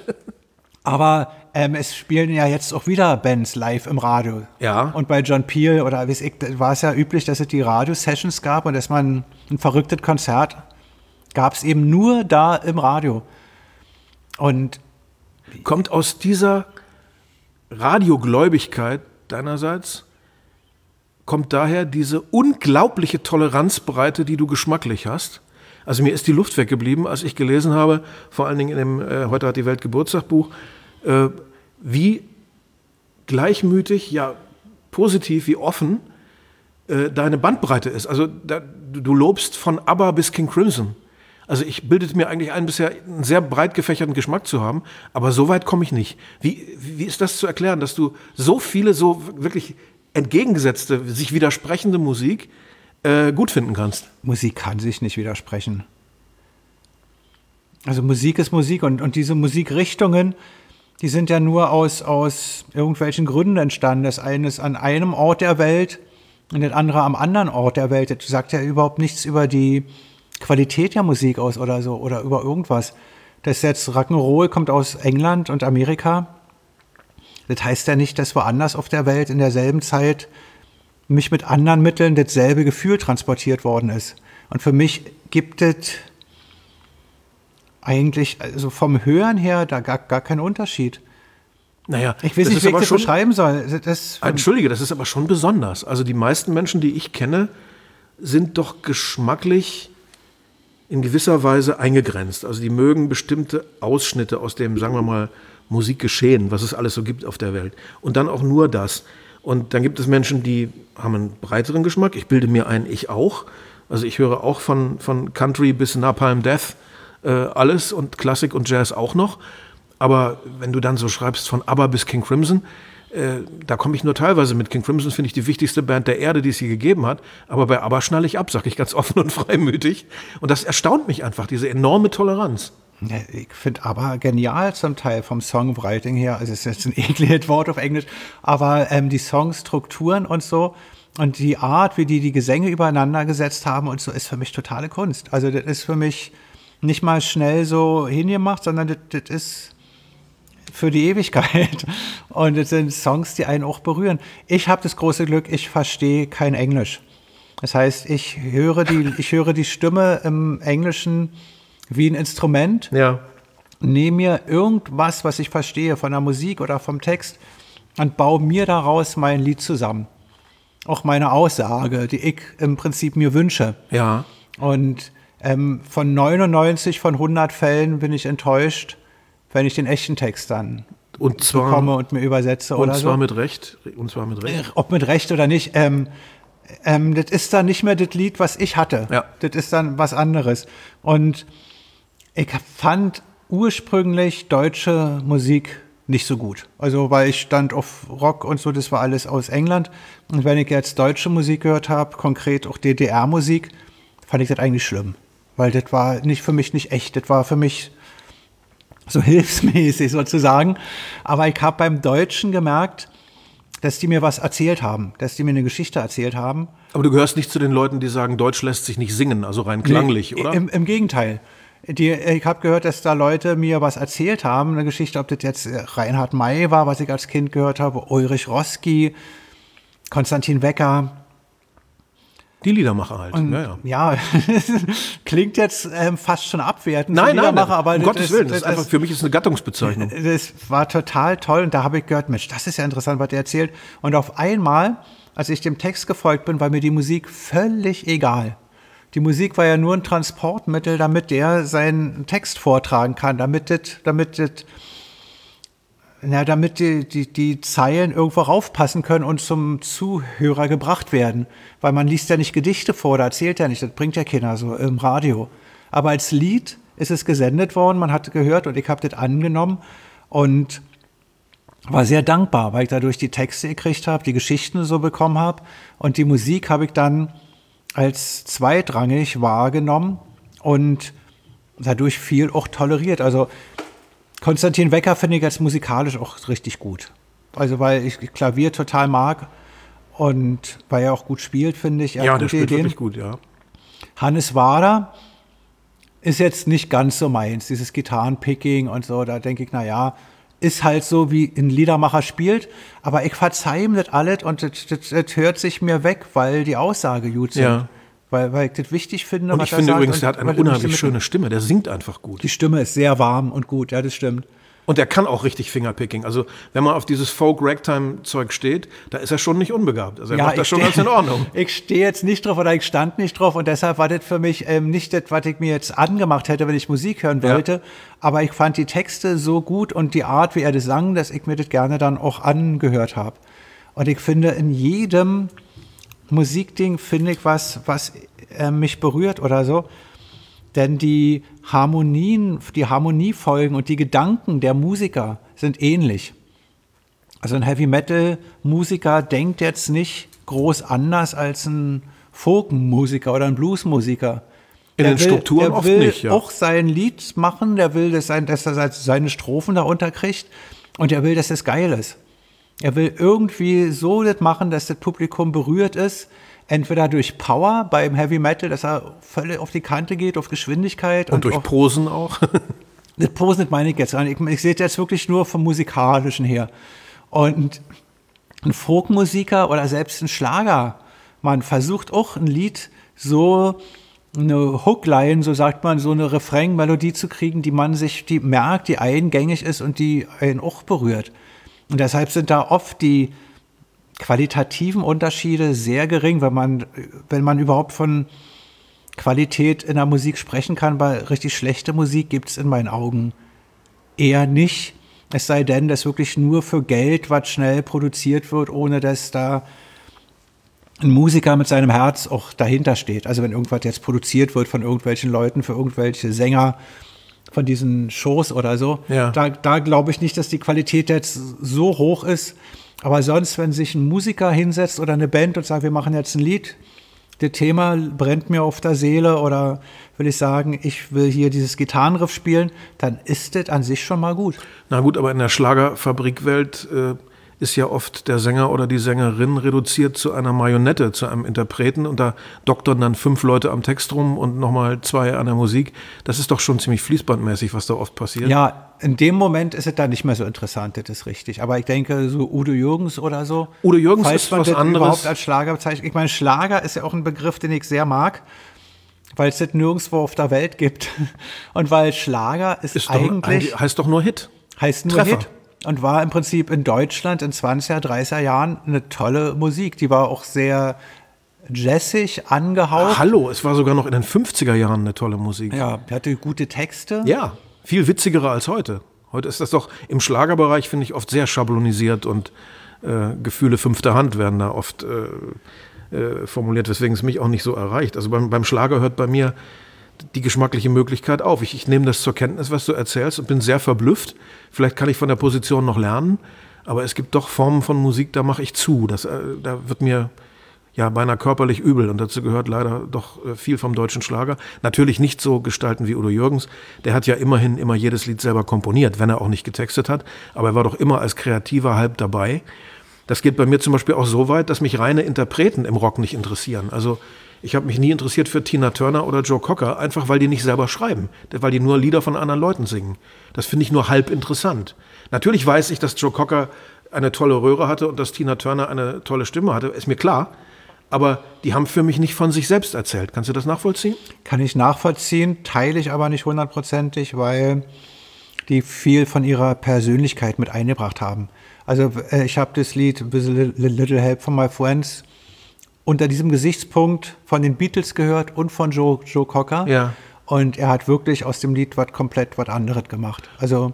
Aber ähm, es spielen ja jetzt auch wieder Bands live im Radio. Ja. Und bei John Peel oder weiß ich, war es ja üblich, dass es die Radio-Sessions gab und dass man ein verrücktes Konzert gab es eben nur da im Radio. Und kommt aus dieser Radiogläubigkeit deinerseits, kommt daher diese unglaubliche Toleranzbreite, die du geschmacklich hast. Also mir ist die Luft weggeblieben, als ich gelesen habe, vor allen Dingen in dem äh, Heute hat die Welt Geburtstagbuch, äh, wie gleichmütig, ja positiv, wie offen äh, deine Bandbreite ist. Also da, du lobst von ABBA bis King Crimson. Also ich bildete mir eigentlich ein, bisher einen sehr breit gefächerten Geschmack zu haben, aber so weit komme ich nicht. Wie, wie ist das zu erklären, dass du so viele, so wirklich entgegengesetzte, sich widersprechende Musik äh, gut finden kannst? Musik kann sich nicht widersprechen. Also Musik ist Musik und, und diese Musikrichtungen, die sind ja nur aus, aus irgendwelchen Gründen entstanden. Das eine ist an einem Ort der Welt und das andere am anderen Ort der Welt. Das sagt ja überhaupt nichts über die Qualität der Musik aus oder so oder über irgendwas. Das jetzt Rock'n'Roll kommt aus England und Amerika. Das heißt ja nicht, dass woanders auf der Welt in derselben Zeit mich mit anderen Mitteln dasselbe Gefühl transportiert worden ist. Und für mich gibt es eigentlich, also vom Hören her, da gar, gar keinen Unterschied. Naja, ich weiß nicht, wie ich das beschreiben soll. Das Entschuldige, das ist aber schon besonders. Also die meisten Menschen, die ich kenne, sind doch geschmacklich in gewisser Weise eingegrenzt. Also die mögen bestimmte Ausschnitte aus dem, sagen wir mal, Musikgeschehen, was es alles so gibt auf der Welt. Und dann auch nur das. Und dann gibt es Menschen, die haben einen breiteren Geschmack. Ich bilde mir ein, ich auch. Also ich höre auch von, von Country bis Napalm Death äh, alles und Klassik und Jazz auch noch. Aber wenn du dann so schreibst von ABBA bis King Crimson, äh, da komme ich nur teilweise mit. King Crimson finde ich die wichtigste Band der Erde, die es je gegeben hat. Aber bei ABBA schnalle ich ab, sage ich ganz offen und freimütig. Und das erstaunt mich einfach, diese enorme Toleranz. Ja, ich finde ABBA genial zum Teil vom Songwriting her. Also es ist jetzt ein ekliges Wort auf Englisch. Aber ähm, die Songstrukturen und so und die Art, wie die die Gesänge übereinander gesetzt haben und so, ist für mich totale Kunst. Also das ist für mich nicht mal schnell so hingemacht, sondern das, das ist für die Ewigkeit. Und das sind Songs, die einen auch berühren. Ich habe das große Glück, ich verstehe kein Englisch. Das heißt, ich höre die, ich höre die Stimme im Englischen wie ein Instrument. Ja. Nehme mir irgendwas, was ich verstehe von der Musik oder vom Text und baue mir daraus mein Lied zusammen. Auch meine Aussage, die ich im Prinzip mir wünsche. Ja. Und ähm, von neunundneunzig von hundert Fällen bin ich enttäuscht, wenn ich den echten Text dann und zwar, bekomme und mir übersetze oder so. Und zwar mit Recht. Und zwar mit Recht. Ob mit Recht oder nicht. Ähm, ähm, das ist dann nicht mehr das Lied, was ich hatte. Ja. Das ist dann was anderes. Und ich fand ursprünglich deutsche Musik nicht so gut. Also weil ich stand auf Rock und so, das war alles aus England. Und wenn ich jetzt deutsche Musik gehört habe, konkret auch D D R-Musik, fand ich das eigentlich schlimm. Weil das war nicht für mich nicht echt. Das war für mich so hilfsmäßig sozusagen. Aber ich habe beim Deutschen gemerkt, dass die mir was erzählt haben, dass die mir eine Geschichte erzählt haben. Aber du gehörst nicht zu den Leuten, die sagen, Deutsch lässt sich nicht singen, also rein klanglich, nee, oder? Im, im Gegenteil. Die, ich habe gehört, dass da Leute mir was erzählt haben, eine Geschichte, ob das jetzt Reinhard May war, was ich als Kind gehört habe, Ulrich Roski, Konstantin Wecker. Die Liedermacher halt. Und, ja, ja. ja klingt jetzt ähm, fast schon abwertend. Nein, nein, nein, aber um das, Gottes Willen, das, das, ist einfach, für mich ist es eine Gattungsbezeichnung. Das war total toll und da habe ich gehört, Mensch, das ist ja interessant, was der erzählt. Und auf einmal, als ich dem Text gefolgt bin, war mir die Musik völlig egal. Die Musik war ja nur ein Transportmittel, damit der seinen Text vortragen kann, damit das, damit das, ja, damit die, die, die Zeilen irgendwo raufpassen können und zum Zuhörer gebracht werden. Weil man liest ja nicht Gedichte vor, da erzählt ja nicht, das bringt ja keiner so im Radio. Aber als Lied ist es gesendet worden, man hat gehört und ich habe das angenommen und war sehr dankbar, weil ich dadurch die Texte gekriegt habe, die Geschichten so bekommen habe und die Musik habe ich dann als zweitrangig wahrgenommen und dadurch viel auch toleriert. Also Konstantin Wecker finde ich als musikalisch auch richtig gut. Also weil ich Klavier total mag und weil er auch gut spielt, finde ich. Er ja, hat der gute spielt Ideen. wirklich gut, ja. Hannes Wader ist jetzt nicht ganz so meins, dieses Gitarrenpicking und so. Da denke ich, na ja, ist halt so, wie ein Liedermacher spielt. Aber ich verzeihe ihm das alles und das, das, das hört sich mir weg, weil die Aussage gut sind. Ja. Weil, weil ich das wichtig finde, Und was ich er finde sagt übrigens, und er hat eine weil er mich unheimlich damit- schöne Stimme. Der singt einfach gut. Die Stimme ist sehr warm und gut, ja, das stimmt. Und er kann auch richtig Fingerpicking. Also wenn man auf dieses Folk-Ragtime-Zeug steht, da ist er schon nicht unbegabt. Also er macht das schon steh- ganz in Ordnung. Ich stehe jetzt nicht drauf oder ich stand nicht drauf und deshalb war das für mich ähm, nicht das, was ich mir jetzt angemacht hätte, wenn ich Musik hören Ja. wollte. Aber ich fand die Texte so gut und die Art, wie er das sang, dass ich mir das gerne dann auch angehört habe. Und ich finde, in jedem Musikding finde ich was, was äh, mich berührt oder so. Denn die Harmonien, die Harmoniefolgen und die Gedanken der Musiker sind ähnlich. Also ein Heavy-Metal-Musiker denkt jetzt nicht groß anders als ein Folk-Musiker oder ein Blues-Musiker. In Der den will- Strukturen der oft will nicht, ja. auch sein Lied machen, der will, dass, sein, dass er seine Strophen da unterkriegt und er will, dass das geil ist. Er will irgendwie so das machen, dass das Publikum berührt ist, entweder durch Power beim Heavy Metal, dass er völlig auf die Kante geht, auf Geschwindigkeit. Und durch auf, Posen auch. das Posen das meine ich jetzt gar nicht. Ich, ich sehe das jetzt wirklich nur vom Musikalischen her. Und ein Folkmusiker oder selbst ein Schlager, man versucht auch ein Lied so eine Hookline, so sagt man, so eine Refrain-Melodie zu kriegen, die man sich, die merkt, die eingängig ist und die einen auch berührt. Und deshalb sind da oft die qualitativen Unterschiede sehr gering, wenn man, wenn man überhaupt von Qualität in der Musik sprechen kann, weil richtig schlechte Musik gibt es in meinen Augen eher nicht. Es sei denn, dass wirklich nur für Geld was schnell produziert wird, ohne dass da ein Musiker mit seinem Herz auch dahinter steht. Also wenn irgendwas jetzt produziert wird von irgendwelchen Leuten für irgendwelche Sänger von diesen Shows oder so, Ja. da, da glaube ich nicht, dass die Qualität jetzt so hoch ist. Aber sonst, wenn sich ein Musiker hinsetzt oder eine Band und sagt, wir machen jetzt ein Lied, das Thema brennt mir auf der Seele oder will ich sagen, ich will hier dieses Gitarrenriff spielen, dann ist das an sich schon mal gut. Na gut, aber in der Schlagerfabrikwelt äh, ist ja oft der Sänger oder die Sängerin reduziert zu einer Marionette, zu einem Interpreten und da doktern dann fünf Leute am Text rum und nochmal zwei an der Musik. Das ist doch schon ziemlich fließbandmäßig, was da oft passiert. Ja, in dem Moment ist es dann nicht mehr so interessant, das ist richtig. Aber ich denke, so Udo Jürgens oder so. Udo Jürgens falls ist man was das anderes. überhaupt als Schlager bezeichnet. Ich meine, Schlager ist ja auch ein Begriff, den ich sehr mag, weil es das nirgendwo auf der Welt gibt. Und weil Schlager ist, Ist doch, eigentlich, eigentlich heißt doch nur Hit. heißt nur Treffer. Hit. Und war im Prinzip in Deutschland in zwanziger, dreißiger Jahren eine tolle Musik. Die war auch sehr jazzig angehaucht. Hallo, es war sogar noch in den fünfziger Jahren eine tolle Musik. Ja, die hatte gute Texte. Ja, viel witzigere als heute. Heute ist das doch im Schlagerbereich, finde ich, oft sehr schablonisiert und äh, Gefühle fünfter Hand werden da oft äh, äh, formuliert, weswegen es mich auch nicht so erreicht. Also beim, beim Schlager hört bei mir die geschmackliche Möglichkeit auf. Ich, ich nehme das zur Kenntnis, was du erzählst und bin sehr verblüfft. Vielleicht kann ich von der Position noch lernen, aber es gibt doch Formen von Musik, da mache ich zu. Das, äh, da wird mir ja beinahe körperlich übel und dazu gehört leider doch äh, viel vom deutschen Schlager. Natürlich nicht so gestalten wie Udo Jürgens. Der hat ja immerhin immer jedes Lied selber komponiert, wenn er auch nicht getextet hat. Aber er war doch immer als Kreativer halb dabei. Das geht bei mir zum Beispiel auch so weit, dass mich reine Interpreten im Rock nicht interessieren. Also ich habe mich nie interessiert für Tina Turner oder Joe Cocker, einfach weil die nicht selber schreiben, weil die nur Lieder von anderen Leuten singen. Das finde ich nur halb interessant. Natürlich weiß ich, dass Joe Cocker eine tolle Röhre hatte und dass Tina Turner eine tolle Stimme hatte, ist mir klar. Aber die haben für mich nicht von sich selbst erzählt. Kannst du das nachvollziehen? Kann ich nachvollziehen, teile ich aber nicht hundertprozentig, weil die viel von ihrer Persönlichkeit mit eingebracht haben. Also äh, ich habe das Lied With a Little Help from My Friends unter diesem Gesichtspunkt von den Beatles gehört und von Joe, Joe Cocker. Ja. Und er hat wirklich aus dem Lied was komplett was anderes gemacht. Also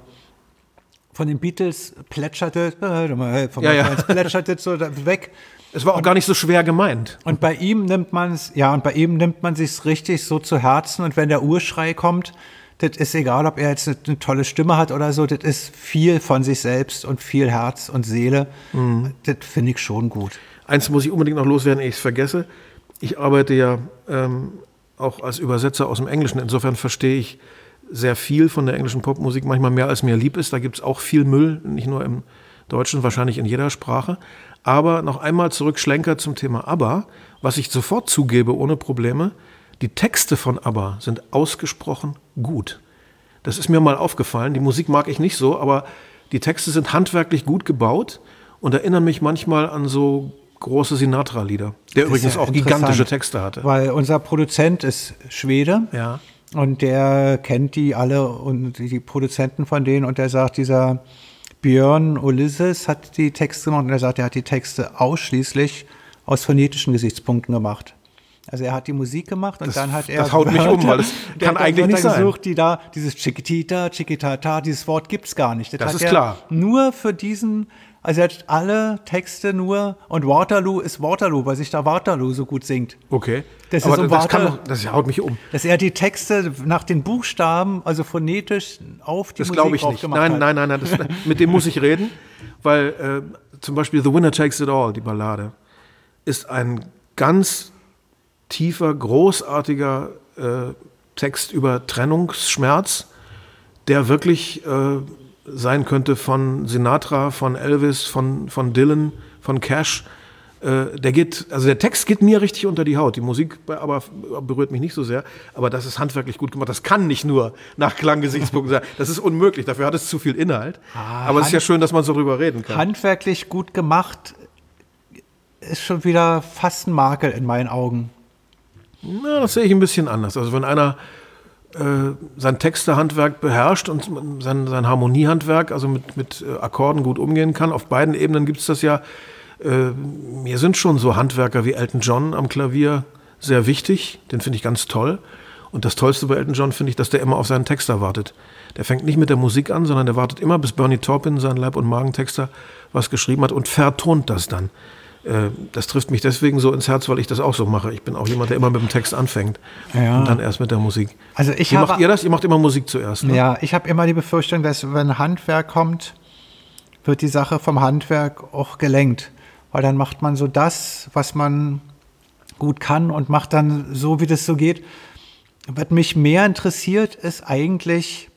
von den Beatles plätscherte, äh, von ja, My ja. Friends plätscherte so weg. Es war auch und, gar nicht so schwer gemeint. Und bei ihm nimmt man es, ja, und bei ihm nimmt man sich's richtig so zu Herzen. Und wenn der Urschrei kommt, das ist egal, ob er jetzt eine, eine tolle Stimme hat oder so, das ist viel von sich selbst und viel Herz und Seele. Mhm. Das finde ich schon gut. Eins muss ich unbedingt noch loswerden, ehe ich es vergesse. Ich arbeite ja ähm, auch als Übersetzer aus dem Englischen. Insofern verstehe ich sehr viel von der englischen Popmusik, manchmal mehr als mir lieb ist. Da gibt es auch viel Müll, nicht nur im Deutschen, wahrscheinlich in jeder Sprache. Aber noch einmal zurückschlenker zum Thema ABBA, was ich sofort zugebe, ohne Probleme. Die Texte von ABBA sind ausgesprochen gut. Das ist mir mal aufgefallen. Die Musik mag ich nicht so, aber die Texte sind handwerklich gut gebaut und erinnern mich manchmal an so große Sinatra-Lieder, der übrigens ja auch gigantische Texte hatte. Weil unser Produzent ist Schwede. Ja. Und der kennt die alle und die Produzenten von denen und der sagt, dieser Björn Ulysses hat die Texte gemacht und er sagt, er hat die Texte ausschließlich aus phonetischen Gesichtspunkten gemacht. Also er hat die Musik gemacht und das, dann hat er... Das haut mich um, weil das kann eigentlich nicht sein. Gesucht, die da, dieses Chiquitita, Chiquitata, dieses Wort gibt's gar nicht. Das, das hat ist er klar. Nur für diesen, also er hat alle Texte nur, und Waterloo ist Waterloo, weil sich da Waterloo so gut singt. Okay, das aber ist um das, Water, kann doch, das haut mich um. Dass er die Texte nach den Buchstaben, also phonetisch auf die das Musik ich drauf nicht. gemacht Nein, hat. nein, nein, nein, das, mit dem muss ich reden, weil äh, zum Beispiel The Winner Takes It All, die Ballade, ist ein ganz tiefer, großartiger äh, Text über Trennungsschmerz, der wirklich äh, sein könnte von Sinatra, von Elvis, von, von Dylan, von Cash. Äh, der geht, also der Text geht mir richtig unter die Haut. Die Musik aber berührt mich nicht so sehr. Aber das ist handwerklich gut gemacht. Das kann nicht nur nach Klanggesichtspunkten sein. Das ist unmöglich. Dafür hat es zu viel Inhalt. Ah, aber es ist ja schön, dass man so drüber reden kann. Handwerklich gut gemacht ist schon wieder fast ein Makel in meinen Augen. Na, das sehe ich ein bisschen anders. Also wenn einer äh, sein Textehandwerk beherrscht und sein, sein Harmoniehandwerk, also mit, mit äh, Akkorden gut umgehen kann, auf beiden Ebenen gibt es das ja. Äh, mir sind schon so Handwerker wie Elton John am Klavier sehr wichtig. Den finde ich ganz toll. Und das Tollste bei Elton John finde ich, dass der immer auf seinen Texter wartet. Der fängt nicht mit der Musik an, sondern der wartet immer, bis Bernie Taupin, sein Leib- und Magentexter, was geschrieben hat und vertont das dann. Das trifft mich deswegen so ins Herz, weil ich das auch so mache. Ich bin auch jemand, der immer mit dem Text anfängt ja. und dann erst mit der Musik. Also ich Wie habe, macht ihr das? Ihr macht immer Musik zuerst, ne? Ja, ich habe immer die Befürchtung, dass wenn Handwerk kommt, wird die Sache vom Handwerk auch gelenkt. Weil dann macht man so das, was man gut kann und macht dann so, wie das so geht. Was mich mehr interessiert, ist eigentlich,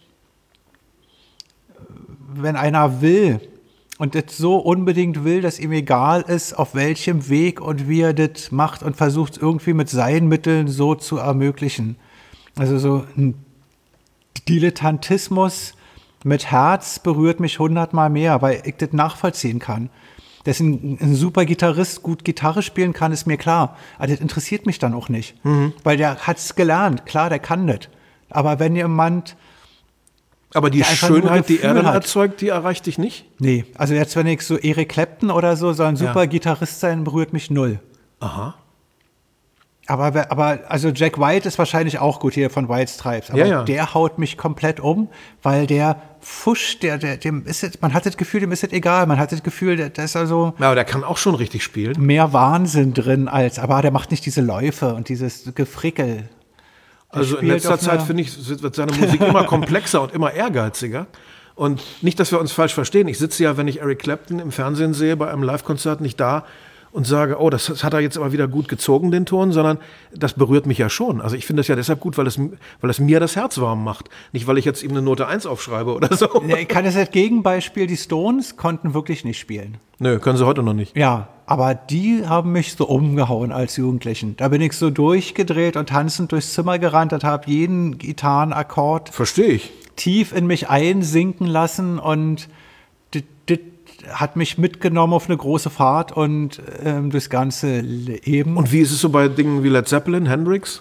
wenn einer will, und das so unbedingt will, dass ihm egal ist, auf welchem Weg und wie er das macht und versucht irgendwie mit seinen Mitteln so zu ermöglichen. Also so ein Dilettantismus mit Herz berührt mich hundertmal mehr, weil ich das nachvollziehen kann. Dass ein, ein super Gitarrist gut Gitarre spielen kann, ist mir klar. Aber das interessiert mich dann auch nicht. Mhm. Weil der hat es gelernt. Klar, der kann das. Aber wenn jemand... Aber die Schönheit, die er dann erzeugt, die erreicht dich nicht? Nee, also jetzt, wenn ich so Eric Clapton oder so, soll ein super ja. Gitarrist sein, berührt mich null. Aha. Aber, aber also Jack White ist wahrscheinlich auch gut hier von White Stripes. Aber ja, ja. der haut mich komplett um, weil der Fusch, der, der, dem ist jetzt, man hat das Gefühl, dem ist das egal. Man hat das Gefühl, der, der ist also. Ja, aber der kann auch schon richtig spielen. Mehr Wahnsinn drin als, aber der macht nicht diese Läufe und dieses Gefrickel. Also in letzter Zeit, finde ich, wird seine Musik immer komplexer und immer ehrgeiziger. Und nicht, dass wir uns falsch verstehen. Ich sitze ja, wenn ich Eric Clapton im Fernsehen sehe, bei einem Live-Konzert nicht da und sage, oh, das, das hat er jetzt aber wieder gut gezogen, den Ton, sondern das berührt mich ja schon. Also ich finde das ja deshalb gut, weil es, weil es mir das Herz warm macht. Nicht, weil ich jetzt ihm eine Note eins aufschreibe oder so. Ja, ich kann das als Gegenbeispiel, die Stones konnten wirklich nicht spielen. Nö, können sie heute noch nicht. Ja, aber die haben mich so umgehauen als Jugendlichen. Da bin ich so durchgedreht und tanzend durchs Zimmer gerannt und habe jeden Gitarrenakkord Verstehe ich. tief in mich einsinken lassen und das, das hat mich mitgenommen auf eine große Fahrt und ähm, durchs ganze Leben. Und wie ist es so bei Dingen wie Led Zeppelin, Hendrix?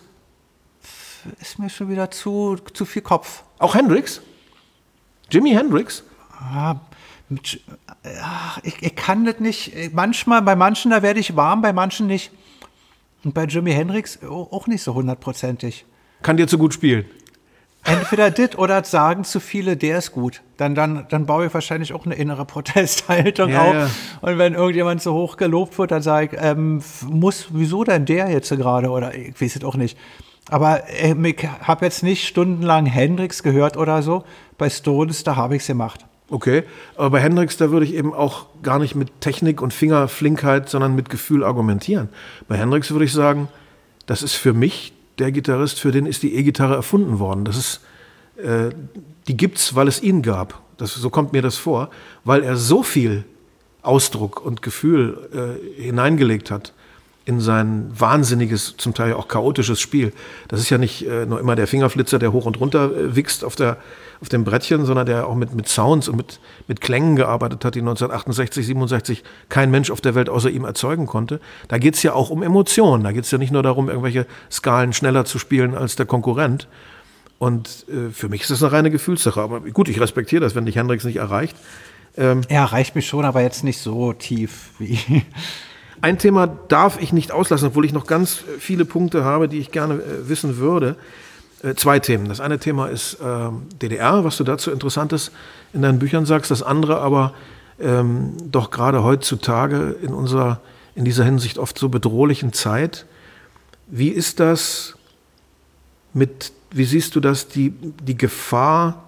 Ist mir schon wieder zu, zu viel Kopf. Auch Hendrix? Jimi Hendrix? Ah, mit, ach, ich, ich kann das nicht. Manchmal, bei manchen, da werde ich warm, bei manchen nicht. Und bei Jimi Hendrix auch nicht so hundertprozentig. Kann dir zu gut spielen. Entweder das oder sagen zu viele, der ist gut. Dann, dann, dann baue ich wahrscheinlich auch eine innere Protesthaltung Ja, auf. ja. Und wenn irgendjemand so hoch gelobt wird, dann sage ich, ähm, muss, wieso denn der jetzt gerade? Oder ich weiß es auch nicht. Aber äh, ich habe jetzt nicht stundenlang Hendrix gehört oder so. Bei Stones, da habe ich es gemacht. Okay, aber bei Hendrix, da würde ich eben auch gar nicht mit Technik und Fingerflinkheit, sondern mit Gefühl argumentieren. Bei Hendrix würde ich sagen, das ist für mich der Gitarrist, für den ist die E-Gitarre erfunden worden. Das ist, äh, die gibt's, weil es ihn gab. Das, so kommt mir das vor, weil er so viel Ausdruck und Gefühl äh, hineingelegt hat in sein wahnsinniges, zum Teil auch chaotisches Spiel. Das ist ja nicht äh, nur immer der Fingerflitzer, der hoch und runter äh, wichst auf, der, auf dem Brettchen, sondern der auch mit, mit Sounds und mit, mit Klängen gearbeitet hat, die neunzehnhundertachtundsechzig, siebenundsechzig kein Mensch auf der Welt außer ihm erzeugen konnte. Da geht es ja auch um Emotionen. Da geht es ja nicht nur darum, irgendwelche Skalen schneller zu spielen als der Konkurrent. Und äh, für mich ist das eine reine Gefühlssache. Aber gut, ich respektiere das, wenn dich Hendrix nicht erreicht. Ähm, Er erreicht mich schon, aber jetzt nicht so tief wie... Ein Thema darf ich nicht auslassen, obwohl ich noch ganz viele Punkte habe, die ich gerne äh, wissen würde. Äh, zwei Themen. Das eine Thema ist äh, D D R, was du dazu Interessantes in deinen Büchern sagst. Das andere aber ähm, doch gerade heutzutage in unserer, in dieser Hinsicht oft so bedrohlichen Zeit. Wie ist das mit, wie siehst du das, die, die Gefahr,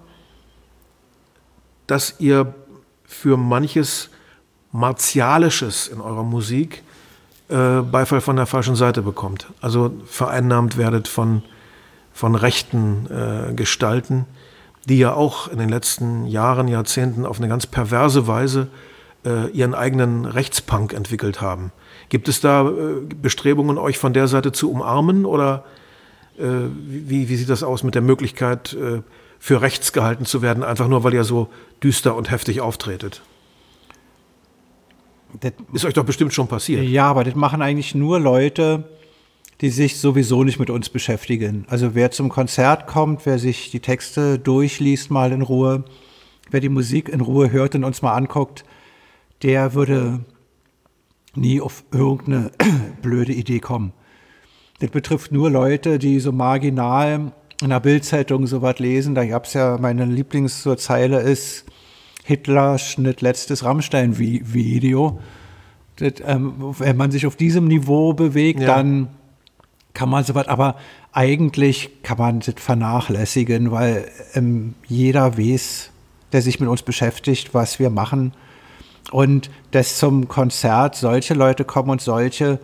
dass ihr für manches Martialisches in eurer Musik äh, Beifall von der falschen Seite bekommt. Also vereinnahmt werdet von, von rechten äh, Gestalten, die ja auch in den letzten Jahren, Jahrzehnten auf eine ganz perverse Weise äh, ihren eigenen Rechtspunk entwickelt haben. Gibt es da äh, Bestrebungen, euch von der Seite zu umarmen oder äh, wie, wie sieht das aus mit der Möglichkeit, äh, für rechts gehalten zu werden, einfach nur, weil ihr so düster und heftig auftretet? Das, Ist euch doch bestimmt schon passiert. ja, aber das machen eigentlich nur Leute, die sich sowieso nicht mit uns beschäftigen. Also wer zum Konzert kommt, wer sich die Texte durchliest mal in Ruhe, wer die Musik in Ruhe hört und uns mal anguckt, der würde nie auf irgendeine blöde Idee kommen. Das betrifft nur Leute, die so marginal in der Bild-Zeitung sowas lesen. Da gab es ja, meine Lieblingszeile ist, Hitler schnitt letztes Rammstein-Video. Das, ähm, wenn man sich auf diesem Niveau bewegt, Ja. dann kann man sowas, aber eigentlich kann man das vernachlässigen, weil ähm, jeder weiß, der sich mit uns beschäftigt, was wir machen. Und dass zum Konzert solche Leute kommen und solche,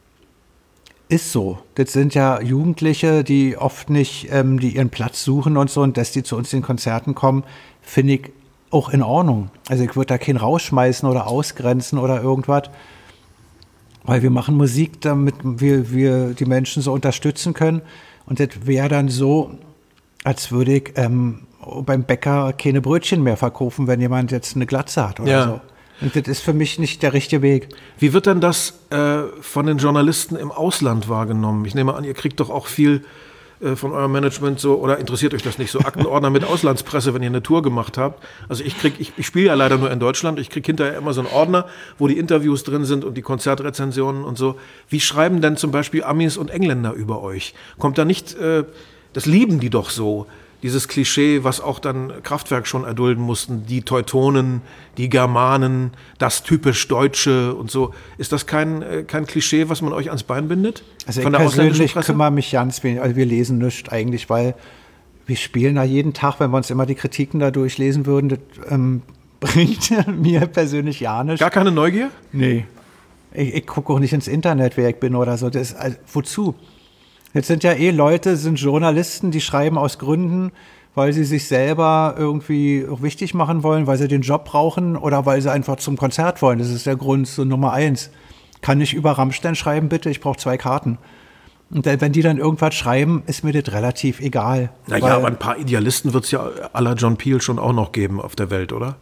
ist so. Das sind ja Jugendliche, die oft nicht, ähm, die ihren Platz suchen und so, und dass die zu uns in Konzerten kommen, finde ich auch in Ordnung. Also ich würde da keinen rausschmeißen oder ausgrenzen oder irgendwas, weil wir machen Musik, damit wir, wir die Menschen so unterstützen können. Und das wäre dann so, als würde ich ähm, beim Bäcker keine Brötchen mehr verkaufen, wenn jemand jetzt eine Glatze hat oder Ja. so. Und das ist für mich nicht der richtige Weg. Wie wird denn das äh, von den Journalisten im Ausland wahrgenommen? Ich nehme an, ihr kriegt doch auch viel äh, von eurem Management so, oder interessiert euch das nicht, so Aktenordner mit Auslandspresse, wenn ihr eine Tour gemacht habt? Also ich krieg, ich, ich spiele ja leider nur in Deutschland, ich kriege hinterher immer so einen Ordner, wo die Interviews drin sind und die Konzertrezensionen und so. Wie schreiben denn zum Beispiel Amis und Engländer über euch? Kommt da nicht, äh, das lieben die doch so, dieses Klischee, was auch dann Kraftwerk schon erdulden mussten, die Teutonen, die Germanen, das typisch Deutsche und so. Ist das kein, äh, kein Klischee, was man euch ans Bein bindet? Also Von ich der ausländischen persönlich Presse? kümmere mich ganz wenig, also wir lesen nichts eigentlich, weil wir spielen da jeden Tag, wenn wir uns immer die Kritiken da durchlesen würden, das ähm, bringt mir persönlich ja nichts. Gar keine Neugier? Nee. Ich, ich gucke auch nicht ins Internet, wer ich bin oder so. Das, also, wozu? Jetzt sind ja eh Leute, sind Journalisten, die schreiben aus Gründen, weil sie sich selber irgendwie auch wichtig machen wollen, weil sie den Job brauchen oder weil sie einfach zum Konzert wollen. Das ist der Grund so Nummer eins. Kann ich über Rammstein schreiben, bitte? Ich brauche zwei Karten. Und wenn die dann irgendwas schreiben, ist mir das relativ egal. Naja, aber ein paar Idealisten wird es ja à la John Peel schon auch noch geben auf der Welt, oder?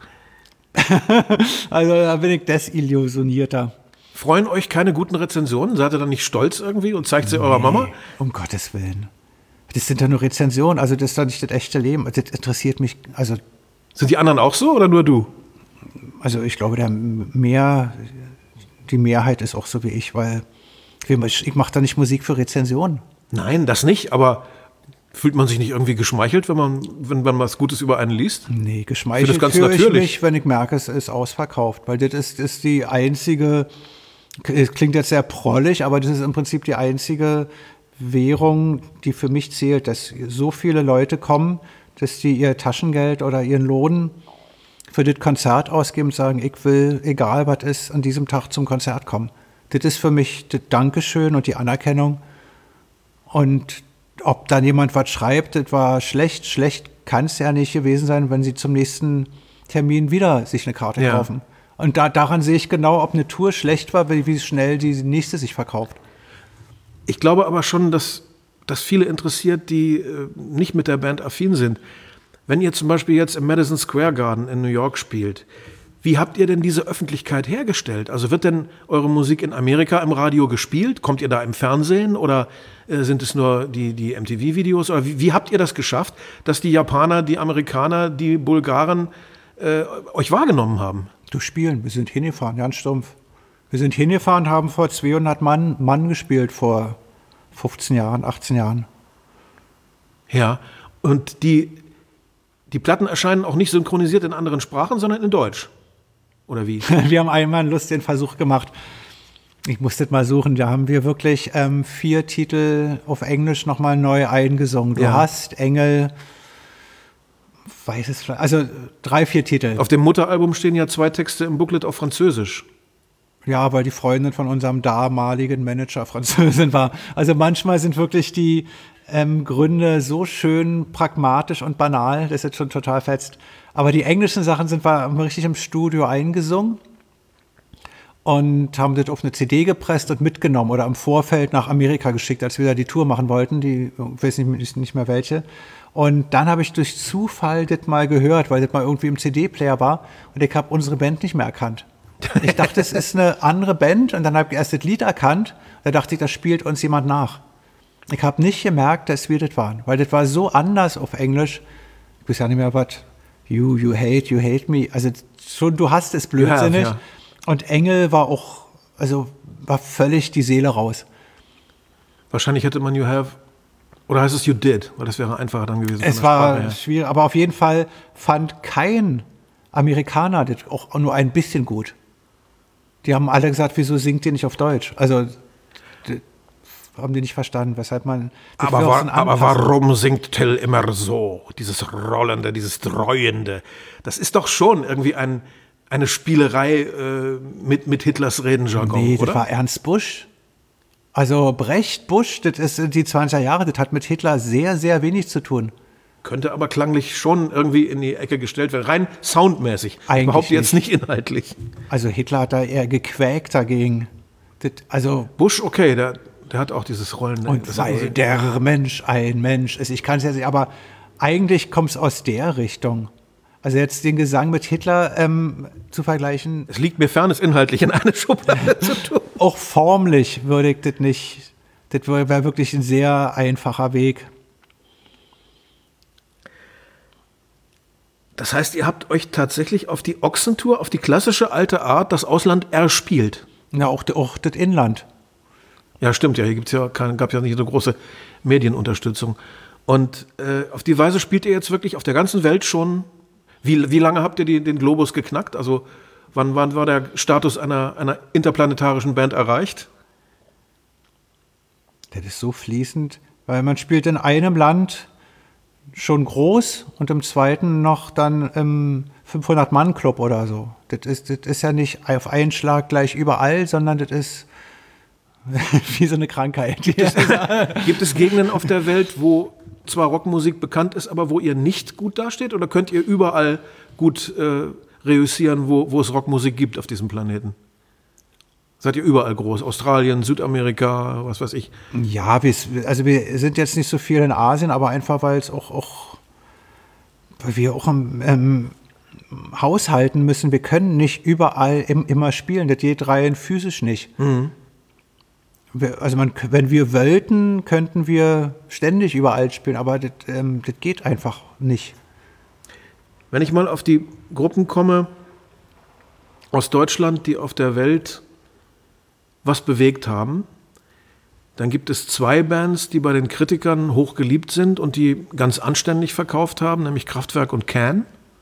Also da bin ich desillusionierter. Freuen euch keine guten Rezensionen? Seid ihr dann nicht stolz irgendwie und zeigt sie nee, eurer Mama? Um Gottes Willen. Das sind ja nur Rezensionen, also das ist doch nicht das echte Leben. Das interessiert mich, also... Sind die anderen auch so oder nur du? Also ich glaube, der mehr, die Mehrheit ist auch so wie ich, weil ich mache da nicht Musik für Rezensionen. Nein, das nicht, aber fühlt man sich nicht irgendwie geschmeichelt, wenn man, wenn man was Gutes über einen liest? Nee, geschmeichelt fühle ich mich, wenn ich merke, es ist ausverkauft, weil das ist, ist die einzige, es klingt jetzt sehr prollig, aber das ist im Prinzip die einzige Währung, die für mich zählt, dass so viele Leute kommen, dass die ihr Taschengeld oder ihren Lohn für das Konzert ausgeben und sagen, ich will, egal was ist, an diesem Tag zum Konzert kommen. Das ist für mich das Dankeschön und die Anerkennung. Und ob dann jemand was schreibt, das war schlecht. Schlecht kann es ja nicht gewesen sein, wenn sie zum nächsten Termin wieder sich eine Karte ja. kaufen. Und da, daran sehe ich genau, ob eine Tour schlecht war, wie, wie schnell die nächste sich verkauft. Ich glaube aber schon, dass das viele interessiert, die äh, nicht mit der Band affin sind. Wenn ihr zum Beispiel jetzt im Madison Square Garden in New York spielt, wie habt ihr denn diese Öffentlichkeit hergestellt? Also wird denn eure Musik in Amerika im Radio gespielt? Kommt ihr da im Fernsehen oder äh, sind es nur die, die M T V-Videos? Oder wie, wie habt ihr das geschafft, dass die Japaner, die Amerikaner, die Bulgaren äh, euch wahrgenommen haben? Du spielen, wir sind hingefahren, ganz stumpf. Wir sind hingefahren, haben vor zweihundert Mann, Mann gespielt, vor fünfzehn Jahren, achtzehn Jahren. Ja, und die, die Platten erscheinen auch nicht synchronisiert in anderen Sprachen, sondern in Deutsch. Oder wie? Wir haben einmal einen lustigen Versuch gemacht. Ich musste das mal suchen. Da haben wir wirklich ähm, vier Titel auf Englisch nochmal neu eingesungen. Du ja. hast Engel, weiß es vielleicht, also drei, vier Titel. Auf dem Mutteralbum stehen ja zwei Texte im Booklet auf Französisch. Ja, weil die Freundin von unserem damaligen Manager Französin war. Also manchmal sind wirklich die ähm, Gründe so schön pragmatisch und banal, das ist jetzt schon total fetzt. Aber die englischen Sachen sind wir richtig im Studio eingesungen und haben das auf eine C D gepresst und mitgenommen oder im Vorfeld nach Amerika geschickt, als wir da die Tour machen wollten, die, ich weiß nicht, nicht mehr welche. Und dann habe ich durch Zufall das mal gehört, weil das mal irgendwie im C D-Player war und ich habe unsere Band nicht mehr erkannt. Ich dachte, es ist eine andere Band und dann habe ich erst das Lied erkannt. Da dachte ich, das spielt uns jemand nach. Ich habe nicht gemerkt, dass wir das waren, weil das war so anders auf Englisch. Ich weiß ja nicht mehr, was you, you hate, you hate me. Also schon, du hast es blödsinnig. Ja, ja. Und Engel war auch, also war völlig die Seele raus. Wahrscheinlich hätte man you have, oder heißt es you did, weil das wäre einfacher dann gewesen. Es war schwierig, aber auf jeden Fall fand kein Amerikaner das auch nur ein bisschen gut. Die haben alle gesagt, wieso singt ihr nicht auf Deutsch? Also die, haben die nicht verstanden, weshalb man... Aber, war, aber warum singt Till immer so? Dieses Rollende, dieses Dreuende. Das ist doch schon irgendwie ein, eine Spielerei äh, mit, mit Hitlers Redenjargon, nee, das oder? war Ernst Busch. Also Brecht, Busch, das ist die zwanziger Jahre, das hat mit Hitler sehr, sehr wenig zu tun. Könnte aber klanglich schon irgendwie in die Ecke gestellt werden, rein soundmäßig. Eigentlich überhaupt jetzt nicht inhaltlich. Also Hitler hat da eher gequäkt dagegen. Das, also Bush, okay, der, der hat auch dieses Rollen. Und das weil der Mensch ein Mensch ist. Ich kann es ja nicht, aber eigentlich kommt es aus der Richtung. Also jetzt den Gesang mit Hitler ähm, zu vergleichen. Es liegt mir fern, es inhaltlich in eine Schublade zu tun. Auch formlich würde ich das nicht. Das wäre wirklich ein sehr einfacher Weg. Das heißt, ihr habt euch tatsächlich auf die Ochsentour, auf die klassische alte Art, das Ausland erspielt. Ja, auch, auch das Inland. Ja, stimmt ja. Hier gibt's ja keine, gab ja nicht so große Medienunterstützung. Und äh, auf die Weise spielt ihr jetzt wirklich auf der ganzen Welt schon. Wie, wie lange habt ihr die, den Globus geknackt? Also wann, wann war der Status einer, einer interplanetarischen Band erreicht? Das ist so fließend, weil man spielt in einem Land, schon groß und im zweiten noch dann im fünfhundert-Mann-Club oder so. Das ist, das ist ja nicht auf einen Schlag gleich überall, sondern das ist wie so eine Krankheit. Gibt es, gibt es Gegenden auf der Welt, wo zwar Rockmusik bekannt ist, aber wo ihr nicht gut dasteht? Oder könnt ihr überall gut äh, reüssieren, wo, wo es Rockmusik gibt auf diesem Planeten? Seid ihr überall groß? Australien, Südamerika, was weiß ich? Ja, wir, also wir sind jetzt nicht so viel in Asien, aber einfach, weil es auch, auch weil wir auch im ähm, haushalten müssen. Wir können nicht überall im, immer spielen. Das geht rein physisch nicht. Mhm. Wir, also man, wenn wir wollten, könnten wir ständig überall spielen, aber das, ähm, das geht einfach nicht. Wenn ich mal auf die Gruppen komme aus Deutschland, die auf der Welt was bewegt haben, dann gibt es zwei Bands, die bei den Kritikern hoch geliebt sind und die ganz anständig verkauft haben, nämlich Kraftwerk und Can.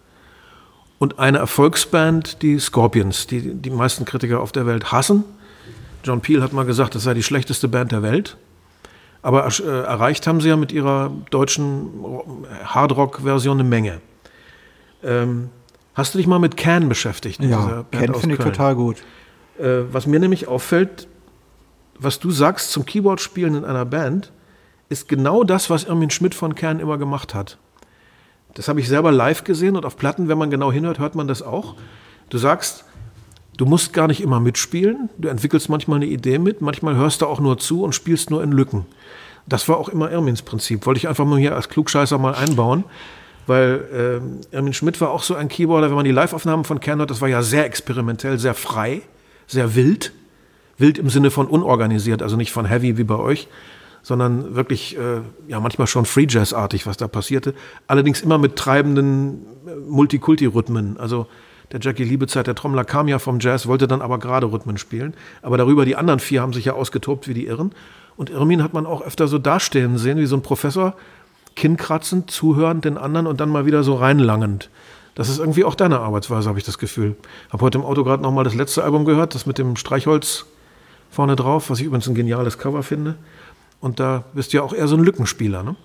Und eine Erfolgsband, die Scorpions, die die meisten Kritiker auf der Welt hassen. John Peel hat mal gesagt, das sei die schlechteste Band der Welt. Aber äh, erreicht haben sie ja mit ihrer deutschen Hardrock-Version eine Menge. Ähm, hast du dich mal mit Can beschäftigt? Ja, Can finde ich total gut. Äh, was mir nämlich auffällt, was du sagst zum Keyboard-Spielen in einer Band, ist genau das, was Irmin Schmidt von Can immer gemacht hat. Das habe ich selber live gesehen und auf Platten, wenn man genau hinhört, hört man das auch. Du sagst, du musst gar nicht immer mitspielen, du entwickelst manchmal eine Idee mit, manchmal hörst du auch nur zu und spielst nur in Lücken. Das war auch immer Irmins Prinzip. Wollte ich einfach mal hier als Klugscheißer mal einbauen, weil äh, Irmin Schmidt war auch so ein Keyboarder, wenn man die Live-Aufnahmen von Can hört, das war ja sehr experimentell, sehr frei, sehr wild. Wild im Sinne von unorganisiert, also nicht von heavy wie bei euch, sondern wirklich äh, ja manchmal schon Free Jazz-artig, was da passierte. Allerdings immer mit treibenden äh, Multikulti-Rhythmen. Also der Jackie Liebezeit, der Trommler, kam ja vom Jazz, wollte dann aber gerade Rhythmen spielen. Aber darüber, die anderen vier haben sich ja ausgetobt wie die Irren. Und Irmin hat man auch öfter so dastehen sehen, wie so ein Professor, kinnkratzend, zuhörend den anderen und dann mal wieder so reinlangend. Das ist irgendwie auch deine Arbeitsweise, habe ich das Gefühl. Habe heute im Auto gerade noch mal das letzte Album gehört, das mit dem Streichholz vorne drauf, was ich übrigens ein geniales Cover finde. Und da bist du ja auch eher so ein Lückenspieler, ne?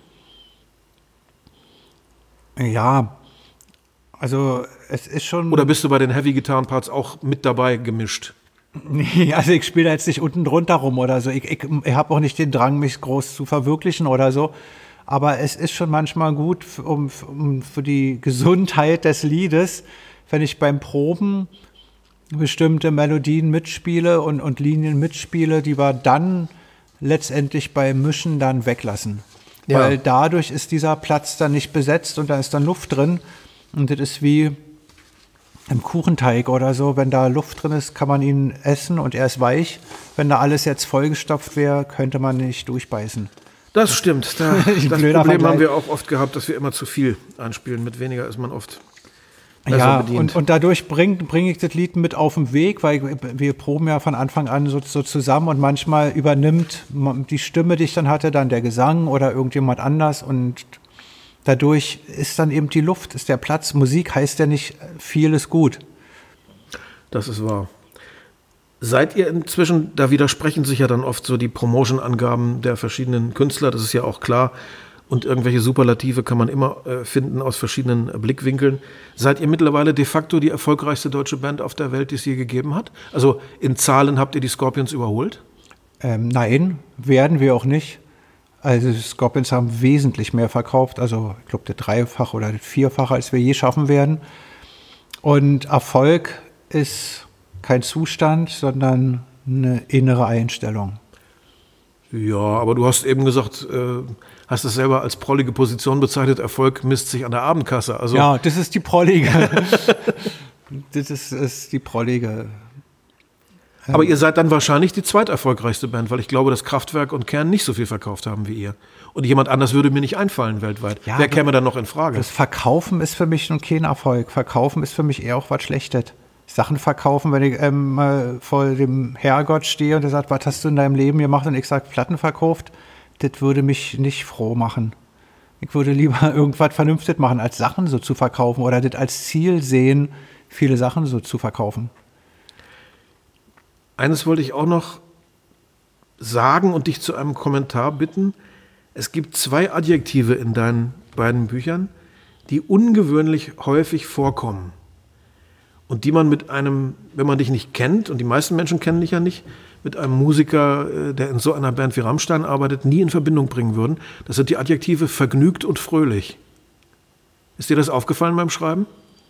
Ja, also es ist schon... Oder bist du bei den Heavy-Gitarren-Parts auch mit dabei gemischt? Nee, also ich spiele jetzt nicht unten drunter rum oder so. Ich, ich, ich habe auch nicht den Drang, mich groß zu verwirklichen oder so. Aber es ist schon manchmal gut, um, um für die Gesundheit des Liedes, wenn ich beim Proben bestimmte Melodien mitspiele und, und Linien mitspiele, die wir dann letztendlich beim Mischen dann weglassen. Ja. Weil dadurch ist dieser Platz dann nicht besetzt und da ist dann Luft drin. Und das ist wie im Kuchenteig oder so. Wenn da Luft drin ist, kann man ihn essen und er ist weich. Wenn da alles jetzt vollgestopft wäre, könnte man nicht durchbeißen. Das stimmt. Da, das Problem haben wir auch oft gehabt, dass wir immer zu viel einspielen. Mit weniger ist man oft besser ja, bedient. Und, und dadurch bringe bring ich das Lied mit auf den Weg, weil wir proben ja von Anfang an so, so zusammen und manchmal übernimmt die Stimme, die ich dann hatte, dann der Gesang oder irgendjemand anders und dadurch ist dann eben die Luft, ist der Platz. Musik heißt ja nicht, viel ist gut. Das ist wahr. Seid ihr inzwischen, da widersprechen sich ja dann oft so die Promotion-Angaben der verschiedenen Künstler, das ist ja auch klar, und irgendwelche Superlative kann man immer äh, finden aus verschiedenen äh, Blickwinkeln. Seid ihr mittlerweile de facto die erfolgreichste deutsche Band auf der Welt, die es je gegeben hat? Also in Zahlen habt ihr die Scorpions überholt? Ähm, nein, werden wir auch nicht. Also die Scorpions haben wesentlich mehr verkauft, also ich glaube, das Dreifache oder das Vierfache, als wir je schaffen werden. Und Erfolg ist kein Zustand, sondern eine innere Einstellung. Ja, aber du hast eben gesagt, äh, hast es selber als prollige Position bezeichnet, Erfolg misst sich an der Abendkasse. Also ja, das ist die prollige. das ist, ist die prollige. Ähm. Aber ihr seid dann wahrscheinlich die zweiterfolgreichste Band, weil ich glaube, dass Kraftwerk und Kern nicht so viel verkauft haben wie ihr. Und jemand anders würde mir nicht einfallen weltweit. Ja, wer käme dann noch in Frage? Das Verkaufen ist für mich nun kein Erfolg. Verkaufen ist für mich eher auch was Schlechtes. Sachen verkaufen, wenn ich ähm, mal vor dem Herrgott stehe und er sagt, was hast du in deinem Leben gemacht? Und ich sage, Platten verkauft, das würde mich nicht froh machen. Ich würde lieber irgendwas Vernünftiges machen, als Sachen so zu verkaufen oder das als Ziel sehen, viele Sachen so zu verkaufen. Eines wollte ich auch noch sagen und dich zu einem Kommentar bitten. Es gibt zwei Adjektive in deinen beiden Büchern, die ungewöhnlich häufig vorkommen und die man mit einem, wenn man dich nicht kennt, und die meisten Menschen kennen dich ja nicht, mit einem Musiker, der in so einer Band wie Rammstein arbeitet, nie in Verbindung bringen würden. Das sind die Adjektive vergnügt und fröhlich. Ist dir das aufgefallen beim Schreiben?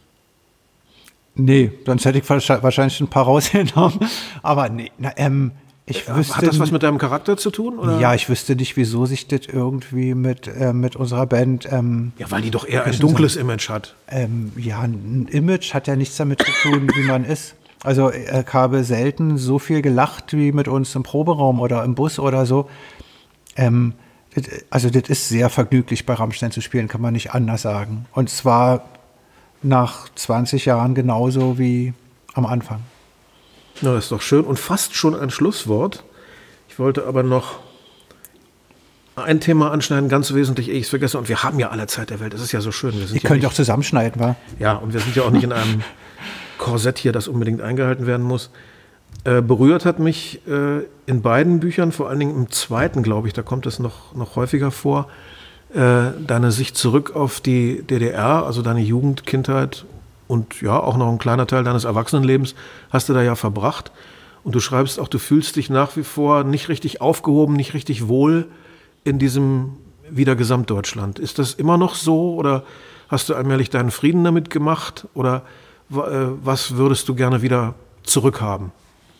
Nee, sonst hätte ich wahrscheinlich ein paar rausgenommen. Aber nee, na, ähm, ich Hat wüsste... Hat das was mit deinem Charakter zu tun? Oder? Ja, ich wüsste nicht, wieso sich das irgendwie mit, äh, mit unserer Band... Ähm, ja, weil die doch eher ein dunkles sagen, Image hat. Ähm, ja, ein Image hat ja nichts damit zu tun, wie man ist. Also ich habe selten so viel gelacht wie mit uns im Proberaum oder im Bus oder so. Ähm, das, also das ist sehr vergnüglich, bei Rammstein zu spielen, kann man nicht anders sagen. Und zwar nach zwanzig Jahren genauso wie am Anfang. Na, das ist doch schön und fast schon ein Schlusswort. Ich wollte aber noch ein Thema anschneiden, ganz wesentlich, ehe ich es vergesse. Und wir haben ja alle Zeit der Welt, das ist ja so schön. Wir sind Ihr ja könnt nicht, auch zusammenschneiden, wa? Ja, und wir sind ja auch nicht in einem Korsett hier, das unbedingt eingehalten werden muss. Äh, berührt hat mich äh, in beiden Büchern, vor allen Dingen im zweiten, glaube ich, da kommt es noch, noch häufiger vor, äh, deine Sicht zurück auf die D D R, also deine Jugend, Kindheit und ja, auch noch ein kleiner Teil deines Erwachsenenlebens hast du da ja verbracht. Und du schreibst auch, du fühlst dich nach wie vor nicht richtig aufgehoben, nicht richtig wohl in diesem wieder Gesamtdeutschland. Ist das immer noch so oder hast du allmählich deinen Frieden damit gemacht oder was würdest du gerne wieder zurückhaben?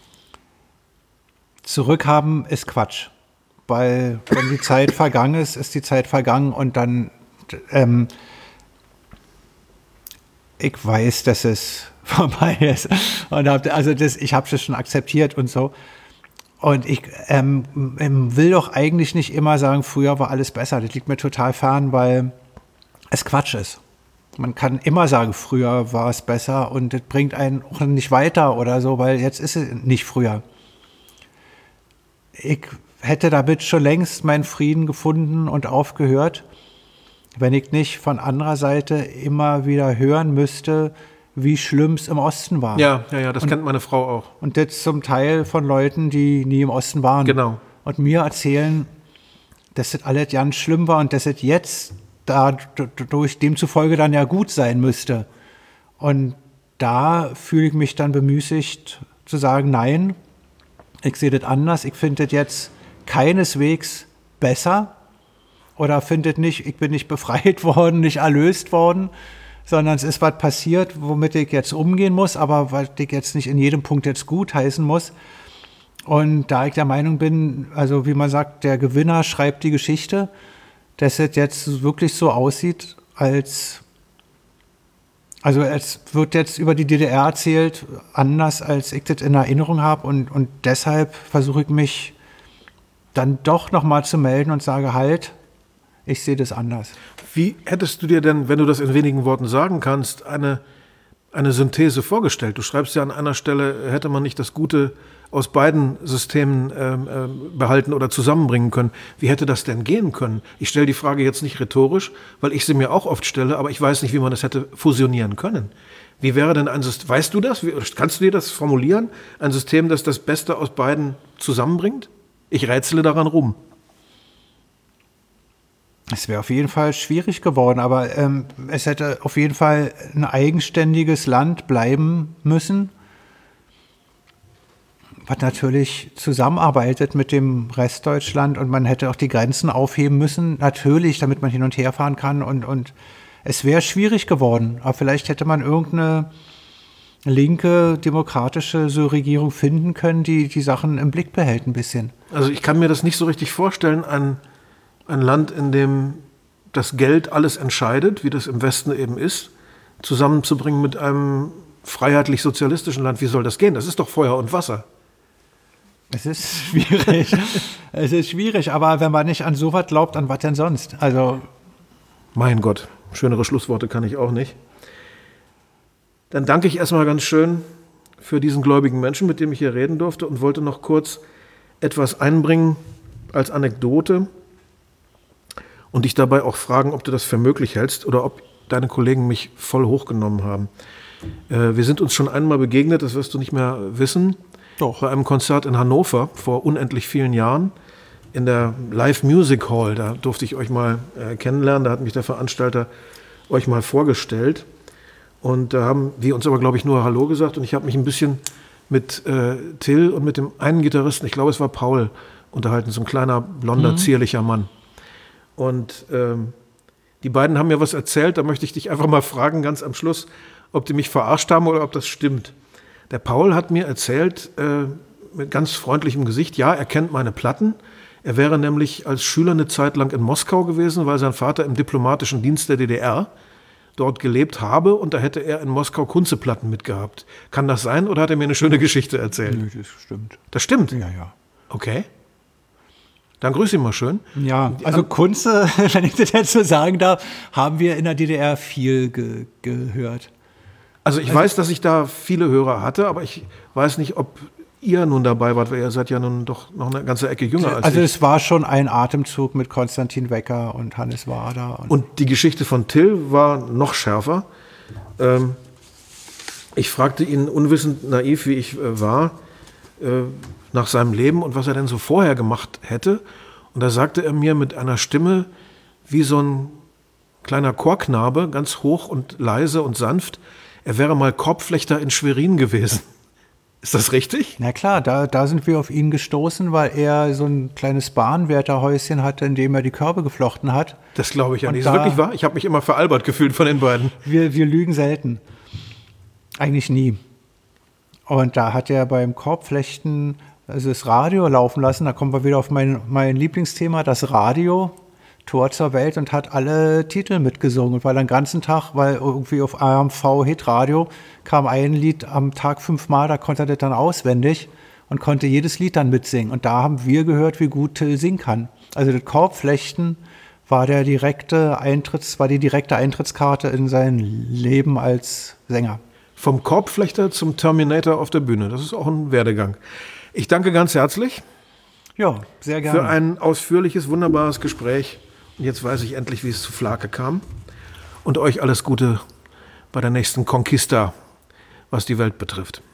Zurückhaben ist Quatsch, weil wenn die Zeit vergangen ist, ist die Zeit vergangen und dann, ähm, ich weiß, dass es vorbei ist. Und hab, also das, ich habe das schon akzeptiert und so. Und ich ähm, will doch eigentlich nicht immer sagen, früher war alles besser. Das liegt mir total fern, weil es Quatsch ist. Man kann immer sagen, früher war es besser und das bringt einen auch nicht weiter oder so, weil jetzt ist es nicht früher. Ich hätte damit schon längst meinen Frieden gefunden und aufgehört, wenn ich nicht von anderer Seite immer wieder hören müsste, wie schlimm es im Osten war. Ja, ja, ja, das und, kennt meine Frau auch. Und das zum Teil von Leuten, die nie im Osten waren. Genau. Und mir erzählen, dass das alles ganz schlimm war und dass es jetzt dadurch demzufolge dann ja gut sein müsste. Und da fühle ich mich dann bemüßigt zu sagen, nein, ich sehe das anders, ich finde das jetzt keineswegs besser oder finde das nicht, ich bin nicht befreit worden, nicht erlöst worden, sondern es ist was passiert, womit ich jetzt umgehen muss, aber was ich jetzt nicht in jedem Punkt jetzt gut heißen muss. Und da ich der Meinung bin, also wie man sagt, der Gewinner schreibt die Geschichte, dass es jetzt wirklich so aussieht, als, also es wird jetzt über die D D R erzählt, anders als ich das in Erinnerung habe und, und deshalb versuche ich mich dann doch nochmal zu melden und sage, halt, ich sehe das anders. Wie hättest du dir denn, wenn du das in wenigen Worten sagen kannst, eine, eine Synthese vorgestellt? Du schreibst ja an einer Stelle, hätte man nicht das Gute aus beiden Systemen ähm, äh, behalten oder zusammenbringen können. Wie hätte das denn gehen können? Ich stelle die Frage jetzt nicht rhetorisch, weil ich sie mir auch oft stelle, aber ich weiß nicht, wie man das hätte fusionieren können. Wie wäre denn ein System, weißt du das? Wie, kannst du dir das formulieren? Ein System, das das Beste aus beiden zusammenbringt? Ich rätsele daran rum. Es wäre auf jeden Fall schwierig geworden, aber ähm, es hätte auf jeden Fall ein eigenständiges Land bleiben müssen, was natürlich zusammenarbeitet mit dem Rest Deutschland und man hätte auch die Grenzen aufheben müssen, natürlich, damit man hin und her fahren kann und, und es wäre schwierig geworden, aber vielleicht hätte man irgendeine linke, demokratische so Regierung finden können, die die Sachen im Blick behält ein bisschen. Also ich kann mir das nicht so richtig vorstellen, ein, ein Land, in dem das Geld alles entscheidet, wie das im Westen eben ist, zusammenzubringen mit einem freiheitlich-sozialistischen Land. Wie soll das gehen? Das ist doch Feuer und Wasser. Es ist schwierig. Es ist schwierig, aber wenn man nicht an sowas glaubt, an was denn sonst? Also mein Gott, schönere Schlussworte kann ich auch nicht. Dann danke ich erstmal ganz schön für diesen gläubigen Menschen, mit dem ich hier reden durfte und wollte noch kurz etwas einbringen als Anekdote und dich dabei auch fragen, ob du das für möglich hältst oder ob deine Kollegen mich voll hochgenommen haben. Äh, wir sind uns schon einmal begegnet, das wirst du nicht mehr wissen. Doch. Bei einem Konzert in Hannover vor unendlich vielen Jahren. in der Live Music Hall. Da durfte ich euch mal äh, kennenlernen. Da hat mich der Veranstalter euch mal vorgestellt. Und da haben wir uns aber, glaube ich, nur Hallo gesagt. Und ich habe mich ein bisschen mit äh, Till und mit dem einen Gitarristen, ich glaube, es war Paul, unterhalten. So ein kleiner, blonder, mhm. zierlicher Mann. Und ähm, die beiden haben mir was erzählt. Da möchte ich dich einfach mal fragen, ganz am Schluss, ob die mich verarscht haben oder ob das stimmt. Der Paul hat mir erzählt, äh, mit ganz freundlichem Gesicht, ja, er kennt meine Platten. Er wäre nämlich als Schüler eine Zeit lang in Moskau gewesen, weil sein Vater im diplomatischen Dienst der D D R dort gelebt habe und da hätte er in Moskau Kunze-Platten mitgehabt. Kann das sein oder hat er mir eine schöne Geschichte erzählt? Nö, das stimmt. Das stimmt? Ja, ja. Okay. Dann grüß ihn mal schön. Ja, also Kunze, wenn ich das jetzt so sagen darf, haben wir in der D D R viel ge- gehört. Also ich also, weiß, dass ich da viele Hörer hatte, aber ich weiß nicht, ob ihr nun dabei wart, weil ihr seid ja nun doch noch eine ganze Ecke jünger als also ich. Also es war schon ein Atemzug mit Konstantin Wecker und Hannes Wader. Und, und die Geschichte von Till war noch schärfer. Ähm, ich fragte ihn unwissend, naiv wie ich äh, war, äh, nach seinem Leben und was er denn so vorher gemacht hätte. Und da sagte er mir mit einer Stimme wie so ein kleiner Chorknabe, ganz hoch und leise und sanft, er wäre mal Korbflechter in Schwerin gewesen. Ist das richtig? Na klar, da, da sind wir auf ihn gestoßen, weil er so ein kleines Bahnwärterhäuschen hatte, in dem er die Körbe geflochten hat. Das glaube ich ja nicht. Ist das wirklich wahr? Ich habe mich immer veralbert gefühlt von den beiden. Wir, wir lügen selten. Eigentlich nie. Und da hat er beim Korbflechten also das Radio laufen lassen. Da kommen wir wieder auf mein, mein Lieblingsthema, das Radio. Tor zur Welt und hat alle Titel mitgesungen. Und weil den ganzen Tag, weil irgendwie auf A M V Hitradio kam ein Lied am Tag fünfmal, da konnte er das dann auswendig und konnte jedes Lied dann mitsingen. Und da haben wir gehört, wie gut Till singen kann. Also das Korbflechten war der direkte Eintritts, war die direkte Eintrittskarte in sein Leben als Sänger. Vom Korbflechter zum Terminator auf der Bühne. Das ist auch ein Werdegang. Ich danke ganz herzlich. Ja, sehr gerne. Für ein ausführliches, wunderbares Gespräch. Und jetzt weiß ich endlich, wie es zu Flake kam. Und euch alles Gute bei der nächsten Conquista, was die Welt betrifft.